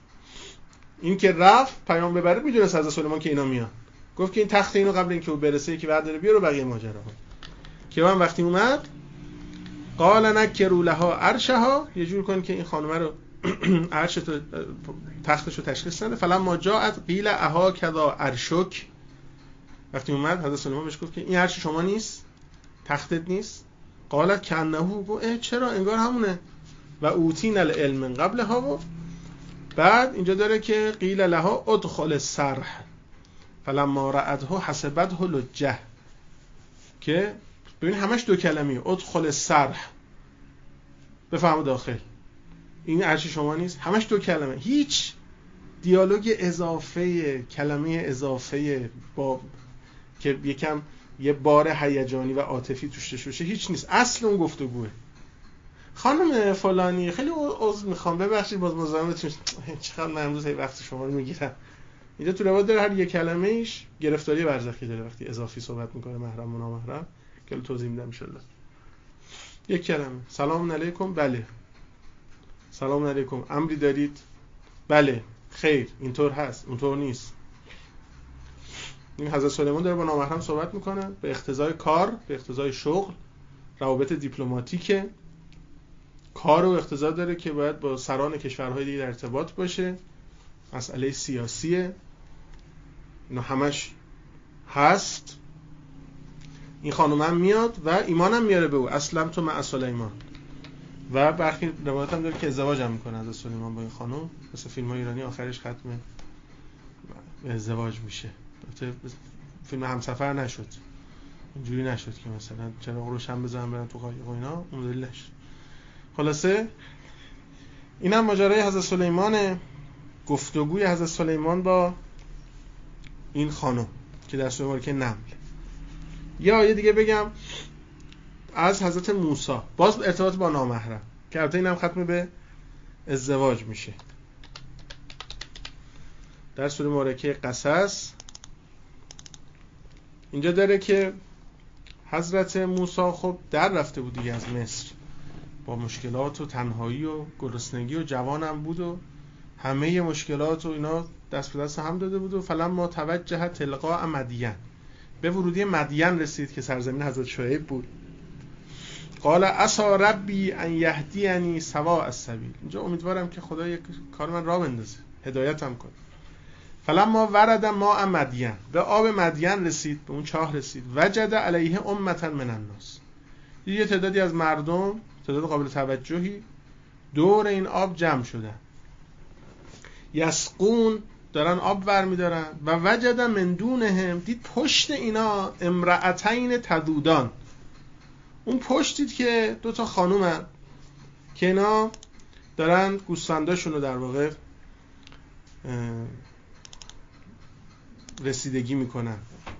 این که رفت پیام ببره، میدونست حضرت سلیمان که اینا میان. گفت که این تخت اینو قبل اینکه او برسه که بعد داره بیاره بقیه ماجراها. که من وقتی اومد قال نکروا لها عرشها، یه جور کن که این خانم رو عرش تختش رو تشخیص نده. فلما جاءت قیل اها کذا عرشک. وقتی اومد حضرت سلیمان بهش گفت که این عرش شما نیست، تختت نیست. قالت کانه، گفت چرا انگار همونه. و اوتین العلم من قبلها. و بعد اینجا داره که قیل لها ادخل الصرح فلما رأته حسبته لجه. که ببین همش دو کلمه، ادخل الصرح، بفهم داخل، این عرش شما نیست، همش دو کلمه، هیچ دیالوگ اضافه، کلمه اضافه با که یکم یه بار هیجانی و عاطفی توش داشته هیچ نیست. اصل اون گفتگوه. خانم فلانی خیلی عذر میخوام، ببخشید باز مزاحمتون، چقدر من امروز هی وقت شما رو میگیرم. اینجا تو روایت داره هر یک کلمه ایش گرفتاری برزخی داره وقتی اضافی صحبت میکنه، محرم و نامحرم، که توضیح میدم ان شاء الله. یک کلمه، سلام علیکم، بله. سلام علیکم، امری دارید؟ بله. خیر، اینطور هست، اونطور نیست. این حضرت سلیمان داره با نامحرم صحبت میکنه به اقتضای کار، به اقتضای شغل، روابط دیپلماتیکه. کار و اقتضا داره که باید با سران کشورهای دیگه در ارتباط باشه، مسئله سیاسیه، اینا همش هست. این خانم هم میاد و ایمان هم میاره به او، اسلم تو مع سلیمان. و برخی روایت هم داره که ازدواج هم میکنه از سلیمان با این خانم، مثل فیلم های ایرانی آخرش ختم به ازدواج میشه. البته فیلم همسفر نشد، اینجوری نشد که مثلا چراغ روشن بزنن برن تو قایق و اینا، اون مدل نشد. خلاصه اینم ماجرای حضرت سلیمان، گفتگوی حضرت سلیمان با این خانم که در سوره مبارکه نمل. یا آیه دیگه بگم از حضرت موسی، باز ارتباط با نامحرم که البته اینم ختم به ازدواج میشه. در سوره مبارکه قصص اینجا داره که حضرت موسی خب در رفته بود دیگه از مصر، با مشکلات و تنهایی و گرسنگی و جوانم بود و همه مشکلات و اینا دست به دست هم داده بود و فلما توجه تلقاء مدین، به ورودی مدین رسید که سرزمین حضرت شعیب بود. قال عسى ربی ان یهدینی سواء السبیل، اینجا امیدوارم که خدا یک کار من راه بندازه، هدایتم کنه. فلما ورد ماء مدین، به آب مدین رسید، به اون چاه رسید. وجد علیه امة من الناس، یه تعدادی از مردم، تعداد قابل توجهی دور این آب جمع شدن. یسقون، دارن آب برمی دارن. و وجد من دونهم، دید پشت اینا امرأتین تذودان، اون پشت دید که دو تا خانومن که اینا دارن گوسفنداشون رو در واقع رسیدگی میکنن،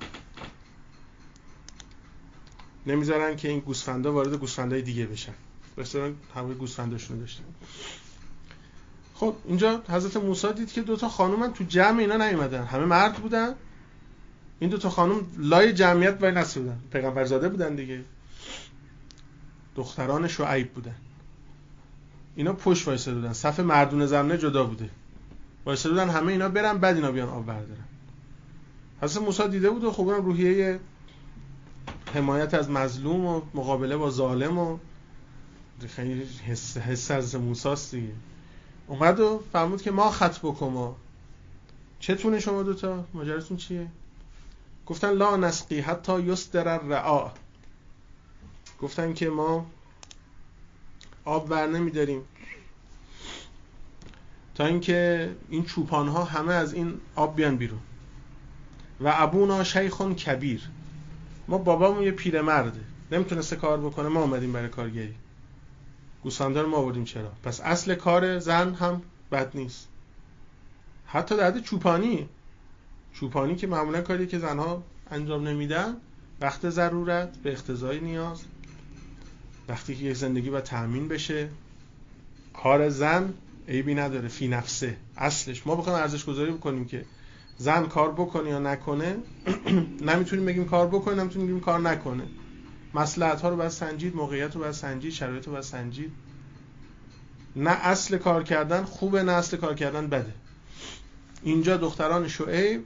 نمیذارن که این گوسفندا وارد گوسفندای دیگه بشن، مثلا همه گوسفنداشون داشتن. خب اینجا حضرت موسی دید که دو تا خانومن تو جمع اینا نیومدن، همه مرد بودن. این دو تا خانم لای جمعیت وای نسودن، پیغمبرزاده بودن دیگه، دختران شعیب بودن. اینا پشت وایساده بودن، صف مردونه زنونه جدا بوده، وایساده بودن همه اینا برن بعد اینا بیان آب بردارن. حضرت موسی دیده بود و خب اون روحیه حمایت از مظلوم و مقابله با ظالم و خیلی حس حس از موسی است دیگه. اومد و فرمود که ما خطبکما، چتونه شما دوتا، ماجراتون چیه؟ گفتن لا نسقی حتی یصدر الرعاء، گفتن که ما آب بر نمیداریم تا اینکه این چوپان ها همه از این آب بیان بیرون. و ابونا شیخ کبیر، ما بابامون یه پیرمرده نمیتونسته کار بکنه، ما اومدیم برای کارگری، گوسفندا رو ما آوردیم. چرا؟ پس اصل کار زن هم بد نیست، حتی در حد چوپانی. چوپانی که معمولا کاری که زنها انجام نمیدن، وقت ضرورت، به اقتضای نیاز، وقتی که یک زندگی باید تأمین بشه، کار زن عیبی نداره، فی نفسه اصلش. ما بخوایم ارزش گذاری بکنیم که زن کار بکنه یا نکنه، نمیتونیم بگیم کار بکنه، نمیتونیم بگیم کار نکنه. مصلحت ها رو باید سنجید، موقعیت رو باید سنجید، شرایط رو باید سنجید. نه اصل کار کردن خوبه، نه اصل کار کردن بده. اینجا دختران شعیب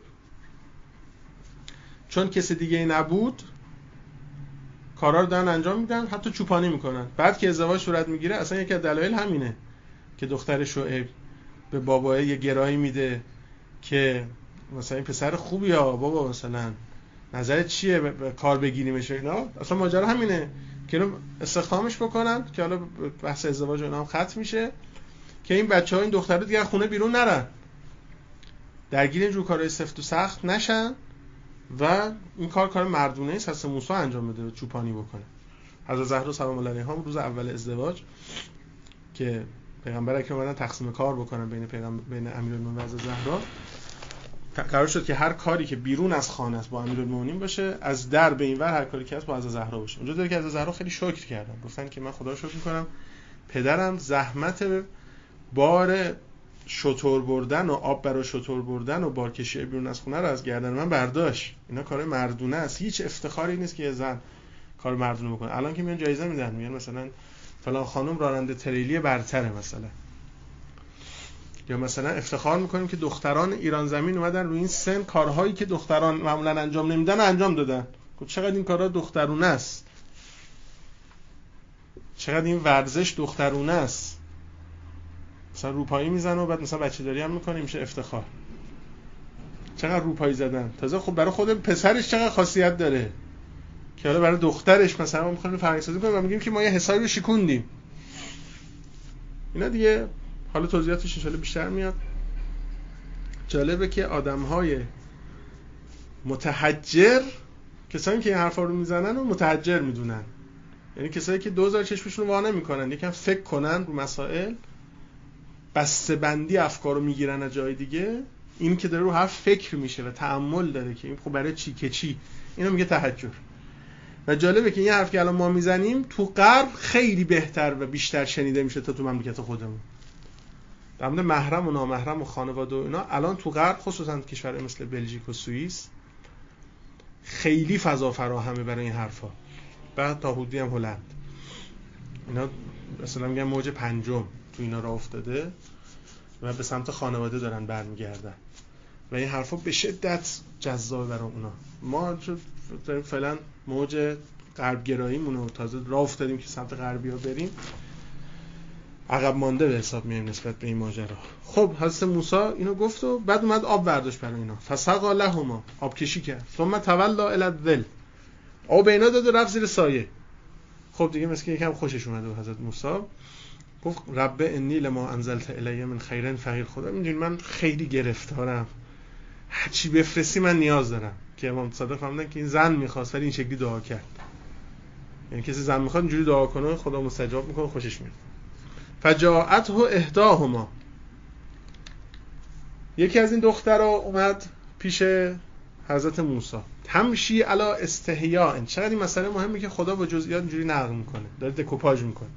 چون کسی دیگه ای نبود، کارا رو دارن انجام میدن، حتی چوپانی میکنن. بعد که ازدواج صورت میگیره، اصلا یکی از دلایل همینه که دختر شعیب به بابای یه گرایی میده که مثلا این پسر خوبی ها بابا، مثلا نظرت چیه به کار بگیریمش اینا. اصلا ماجرا همینه که اینو استخدامش بکنن که حالا بحث ازدواج اینا هم ختم میشه، که این بچه‌ها این دخترها دیگه خونه بیرون نرن، درگیر این جور کارهای سفت و سخت نشن و این کار کار مردونه است. حضرت موسی انجام بده، چوپانی بکنه. حضرت زهرا سلام الله علیها روز اول ازدواج که پیغمبر اکرم اومدن تقسیم کار بکنن بین پیغمبر بین امیرالمومنین و حضرت زهرا، قرار شد که هر کاری که بیرون از خانه است با امیرالمومنین باشه، از در به این ور هر کاری که هست با حضرت زهرا باشه. اونجا داره که حضرت زهرا خیلی شکر کردن، گفتن که من خدا رو شکر می‌کنم پدرم زحمت بار شتر بردن و آب برای شتر بردن و بارکشی بیرون از خونه رو از گردن من برداشت. اینا کار مردونه است، هیچ افتخاری نیست که زن کار مردونه بکنه. الان که میان جایزه میدن، میگن مثلا فلان خانم راننده تریلی برتره مثلا، یا مثلا افتخار میکنیم که دختران ایران زمین اومدن روی این سن کارهایی که دختران معمولا انجام نمیدن انجام دادن. چقدر این کارها دخترونه است، چقدر این ورزش دخترونه است. مثلا روپایی میزنه و بعد مثلا بچه داری هم میکنه، میشه افتخار. چقدر روپایی زدن. تازه خب برای خود پسرش چقدر خاصیت داره که حالا برای دخترش مثلا ما میخوایم فرهنگ‌سازی کنیم و میگیم که ما یه حسابی رو شکوندیم. اینا دیگه حالا توضیحاتش ان شاءالله بیشتر میاد. جالبه که آدم‌های متحجر کسایی که این حرفا رو میزنن و متحجر میدونن، یعنی کسایی که دوزار چشمشون رو وا نمیکنن، یکم فکر کنن رو مسائل، بسته بندی افکار رو میگیرن از جای دیگه، این که داره رو حرف فکر میشه و تأمل داره که این خب برای چی که چی، اینو میگه تحجر. و جالبه که این حرف که الان ما میزنیم تو غرب خیلی بهتر و بیشتر شنیده میشه تا تو مملکت خودمون. در مورد محرم و نامحرم و خانواده و اینا الان تو غرب، خصوصا کشور مثل بلژیک و سوئیس، خیلی فضا فراهمه برای این حرفا. بعد تا حدودی هم هلند، اینا مثلا میگن موج پنجم تو اینا راه افتاده و به سمت خانواده دارن برمیگردن و این حرفا به شدت جذابه برای اونا. ما چون داریم فعلا موج غربگراییمون رو تازه راه افتادیم که سمت غربیا بریم، عقب مانده به حساب میایم نسبت به این ماجرا. خب حضرت موسی اینو گفت و بعد اومد آب برداشت برای اینا، فسقا لهما، آب کشی کرد، ثم تولا الی الظل، آب اینا داد و رفت زیر سایه. خب دیگه مثل که یکم خوشش اومد و حضرت موسی گفت رب انی لما انزلت الی من خیر فقیر، خدا میدونی من خیلی گرفتارم، هر چی بفرستی من نیاز دارم. که امام صادق فهمیدن که این زن می‌خواست ولی این شکلی دعا کرد، یعنی کسی زن می‌خواد اینجوری دعا کنه خدا مستجاب میکنه، خوشش میاد. فجاءته احداهما، یکی از این دخترها اومد پیش حضرت موسی، تمشی علی استحیاء. چقدر این مسئله مهمه که خدا با جزئیات اینجوری نقل میکنه، داره دکوپاژ میکنه.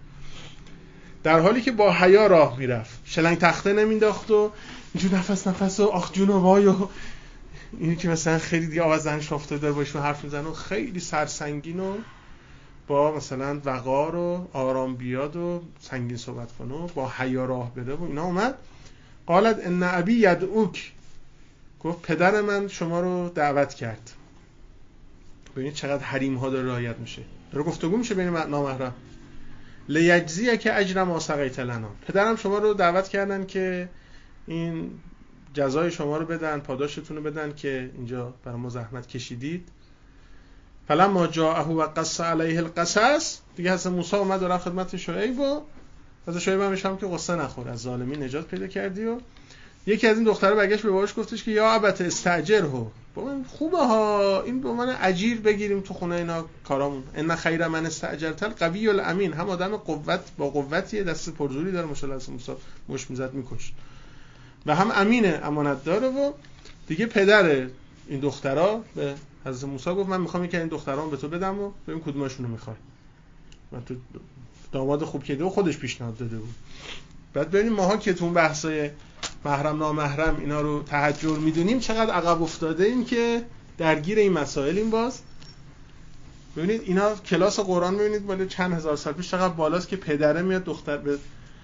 در حالی که با حیا راه میرفت، شلنگ تخته نمینداخت و اینجوری نفس نفس و آخ جون و وای و اینی که مثلا خیلی دیگه آواز زنش افتاده داره باشون حرف میزنه و خیلی سرسنگین و با مثلا وقار و آرام بیاد و سنگین صحبت کنه و با حیا راه بره و اینا. اومد قالت ان ابی یدعوک، گفت پدر من شما رو دعوت کرد. ببینید چقدر حریم ها داره رعایت میشه، داره گفتگو میشه بین نامحرم. لیجزیک اجر ما سقیت لنا، پدرم شما رو دعوت کردن که این جزای شما رو بدن، پاداشتون رو بدن که اینجا برای ما زحمت کشیدید. فلما جاءه و قص علیه القصص، دیگه حضرت موسی اومد و رفت خدمت شعیب و حضرت شعیب هم میشم که قصه نخور، از ظالمین نجات پیدا کردی. و یکی از این دخترها برگشت به باباش گفتش که یا ابت استاجره، بابا خوبه ها این به عنوان اجیر بگیریم تو خونه اینا کارامون. ان خیر من استاجرت القوی الامین، هم آدم قوت با قوتیه، دست پرزوری داره ماشاءالله، از موسی مش میزد میکش و هم امینه، امانت داره. و دیگه پدر این دخترها به حضرت موسی گفت من میخوام یکی از این دخترام به تو بدم و ببین کدومشون رو میخوای. من تو داماد خوب کده و خودش پیشنهاد داده بود. بعد ببینیم ماها که تو اون بحثای محرم نامحرم اینا رو تحجر میدونیم چقدر عقب افتاده ایم که درگیر این مسائلیم. باز ببینید اینا کلاس قرآن ببینید بالا چند هزار سال پیش چقدر بالاست که پدره میاد دختر به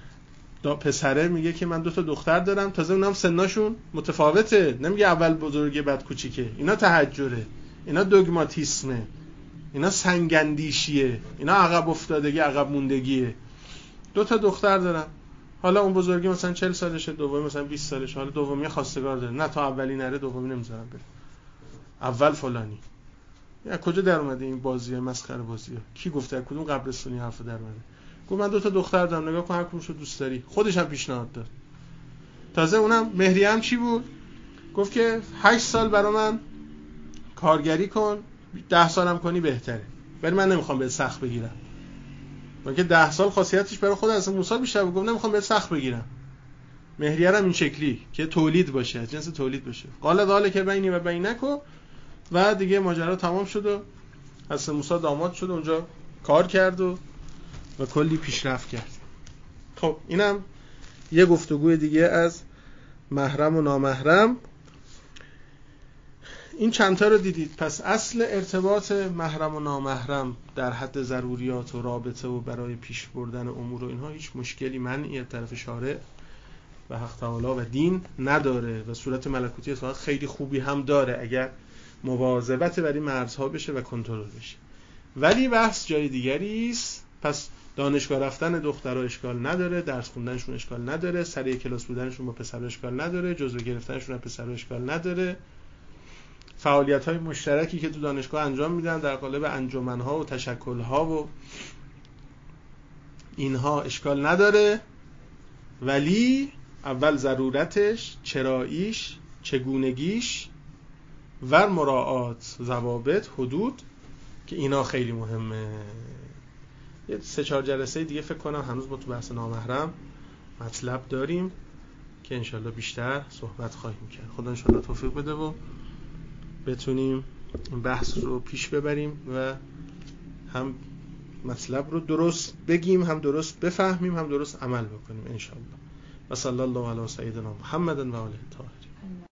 پسره میگه که من دو تا دختر دارم، تازه اونم سناشون متفاوته، نمیگه اول بزرگه بعد کوچیکه. اینا تحجره، اینا دوگماتیسمه، اینا سنگندیشیه، اینا عقب افتادگی، عقب موندگیه. دو تا دختر دارم، حالا اون بزرگی مثلا چهل سالشه، دومی مثلا بیست سالشه، حالا دومی خواستگار داره، نه تا اولی نره دومی نمیذارم بره، اول فلانی. یا کجا در اومده این بازیه مسخره بازیه؟ کی گفته از کدوم قبرستونی حرف در اومده؟ گفت من دو تا دختر دارم، نگاه کن هر کدومشو دوست داری. خودش هم پیشنهاد داد. تازه اونم مهریه هم چی بود؟ گفت که هشت سال برا من کارگری کن، ده سالم کنی بهتره، ولی من نمیخوام بهت سخت بگیرم. من که ده سال خاصیتش برای خود از موسی بیشتر بود، گفت نمیخوام بهت سخت بگیرم. مهریه هم این شکلی که تولید باشه، از جنس تولید باشه. قال ذالک بینی و بینک، و دیگه ماجرا تمام شد و حضرت موسی داماد شد، اونجا کار کرد و و کلی پیشرفت کرد. خب اینم یه گفتگوی دیگه از محرم و نامحرم. این چندتا رو دیدید. پس اصل ارتباط محرم و نامحرم در حد ضروریات و رابطه و برای پیش بردن امور و اینها هیچ مشکلی منعی طرف شارع و حق تعالی و دین نداره و صورت ملکوتی اصلا خیلی خوبی هم داره اگر مواظبت بر این مرزها بشه و کنترل بشه. ولی بحث جای دیگری است. پس دانشگاه رفتن دخترها اشکال نداره، درس خوندنشون اشکال نداره، سر کلاس بودنشون با پسرها اشکال نداره، جزوه گرفتنشون از پسرها اشکال نداره، فعالیت‌های مشترکی که تو دانشگاه انجام میدن در قالب انجمن‌ها و تشکل‌ها و اینها اشکال نداره. ولی اول ضرورتش، چراییش چگونگیش و مراعات ضوابط حدود که اینا خیلی مهمه. یه سه چهار جلسه دیگه فکر کنم هنوز با تو بحث نامحرم مطلب داریم که انشالله بیشتر صحبت خواهیم کرد. خدا انشالله توفیق بده و بتونیم این بحث رو پیش ببریم و هم مطلب رو درست بگیم، هم درست بفهمیم، هم درست عمل بکنیم انشالله. و صلی الله علی سیدنا محمد و آله الطاهرین.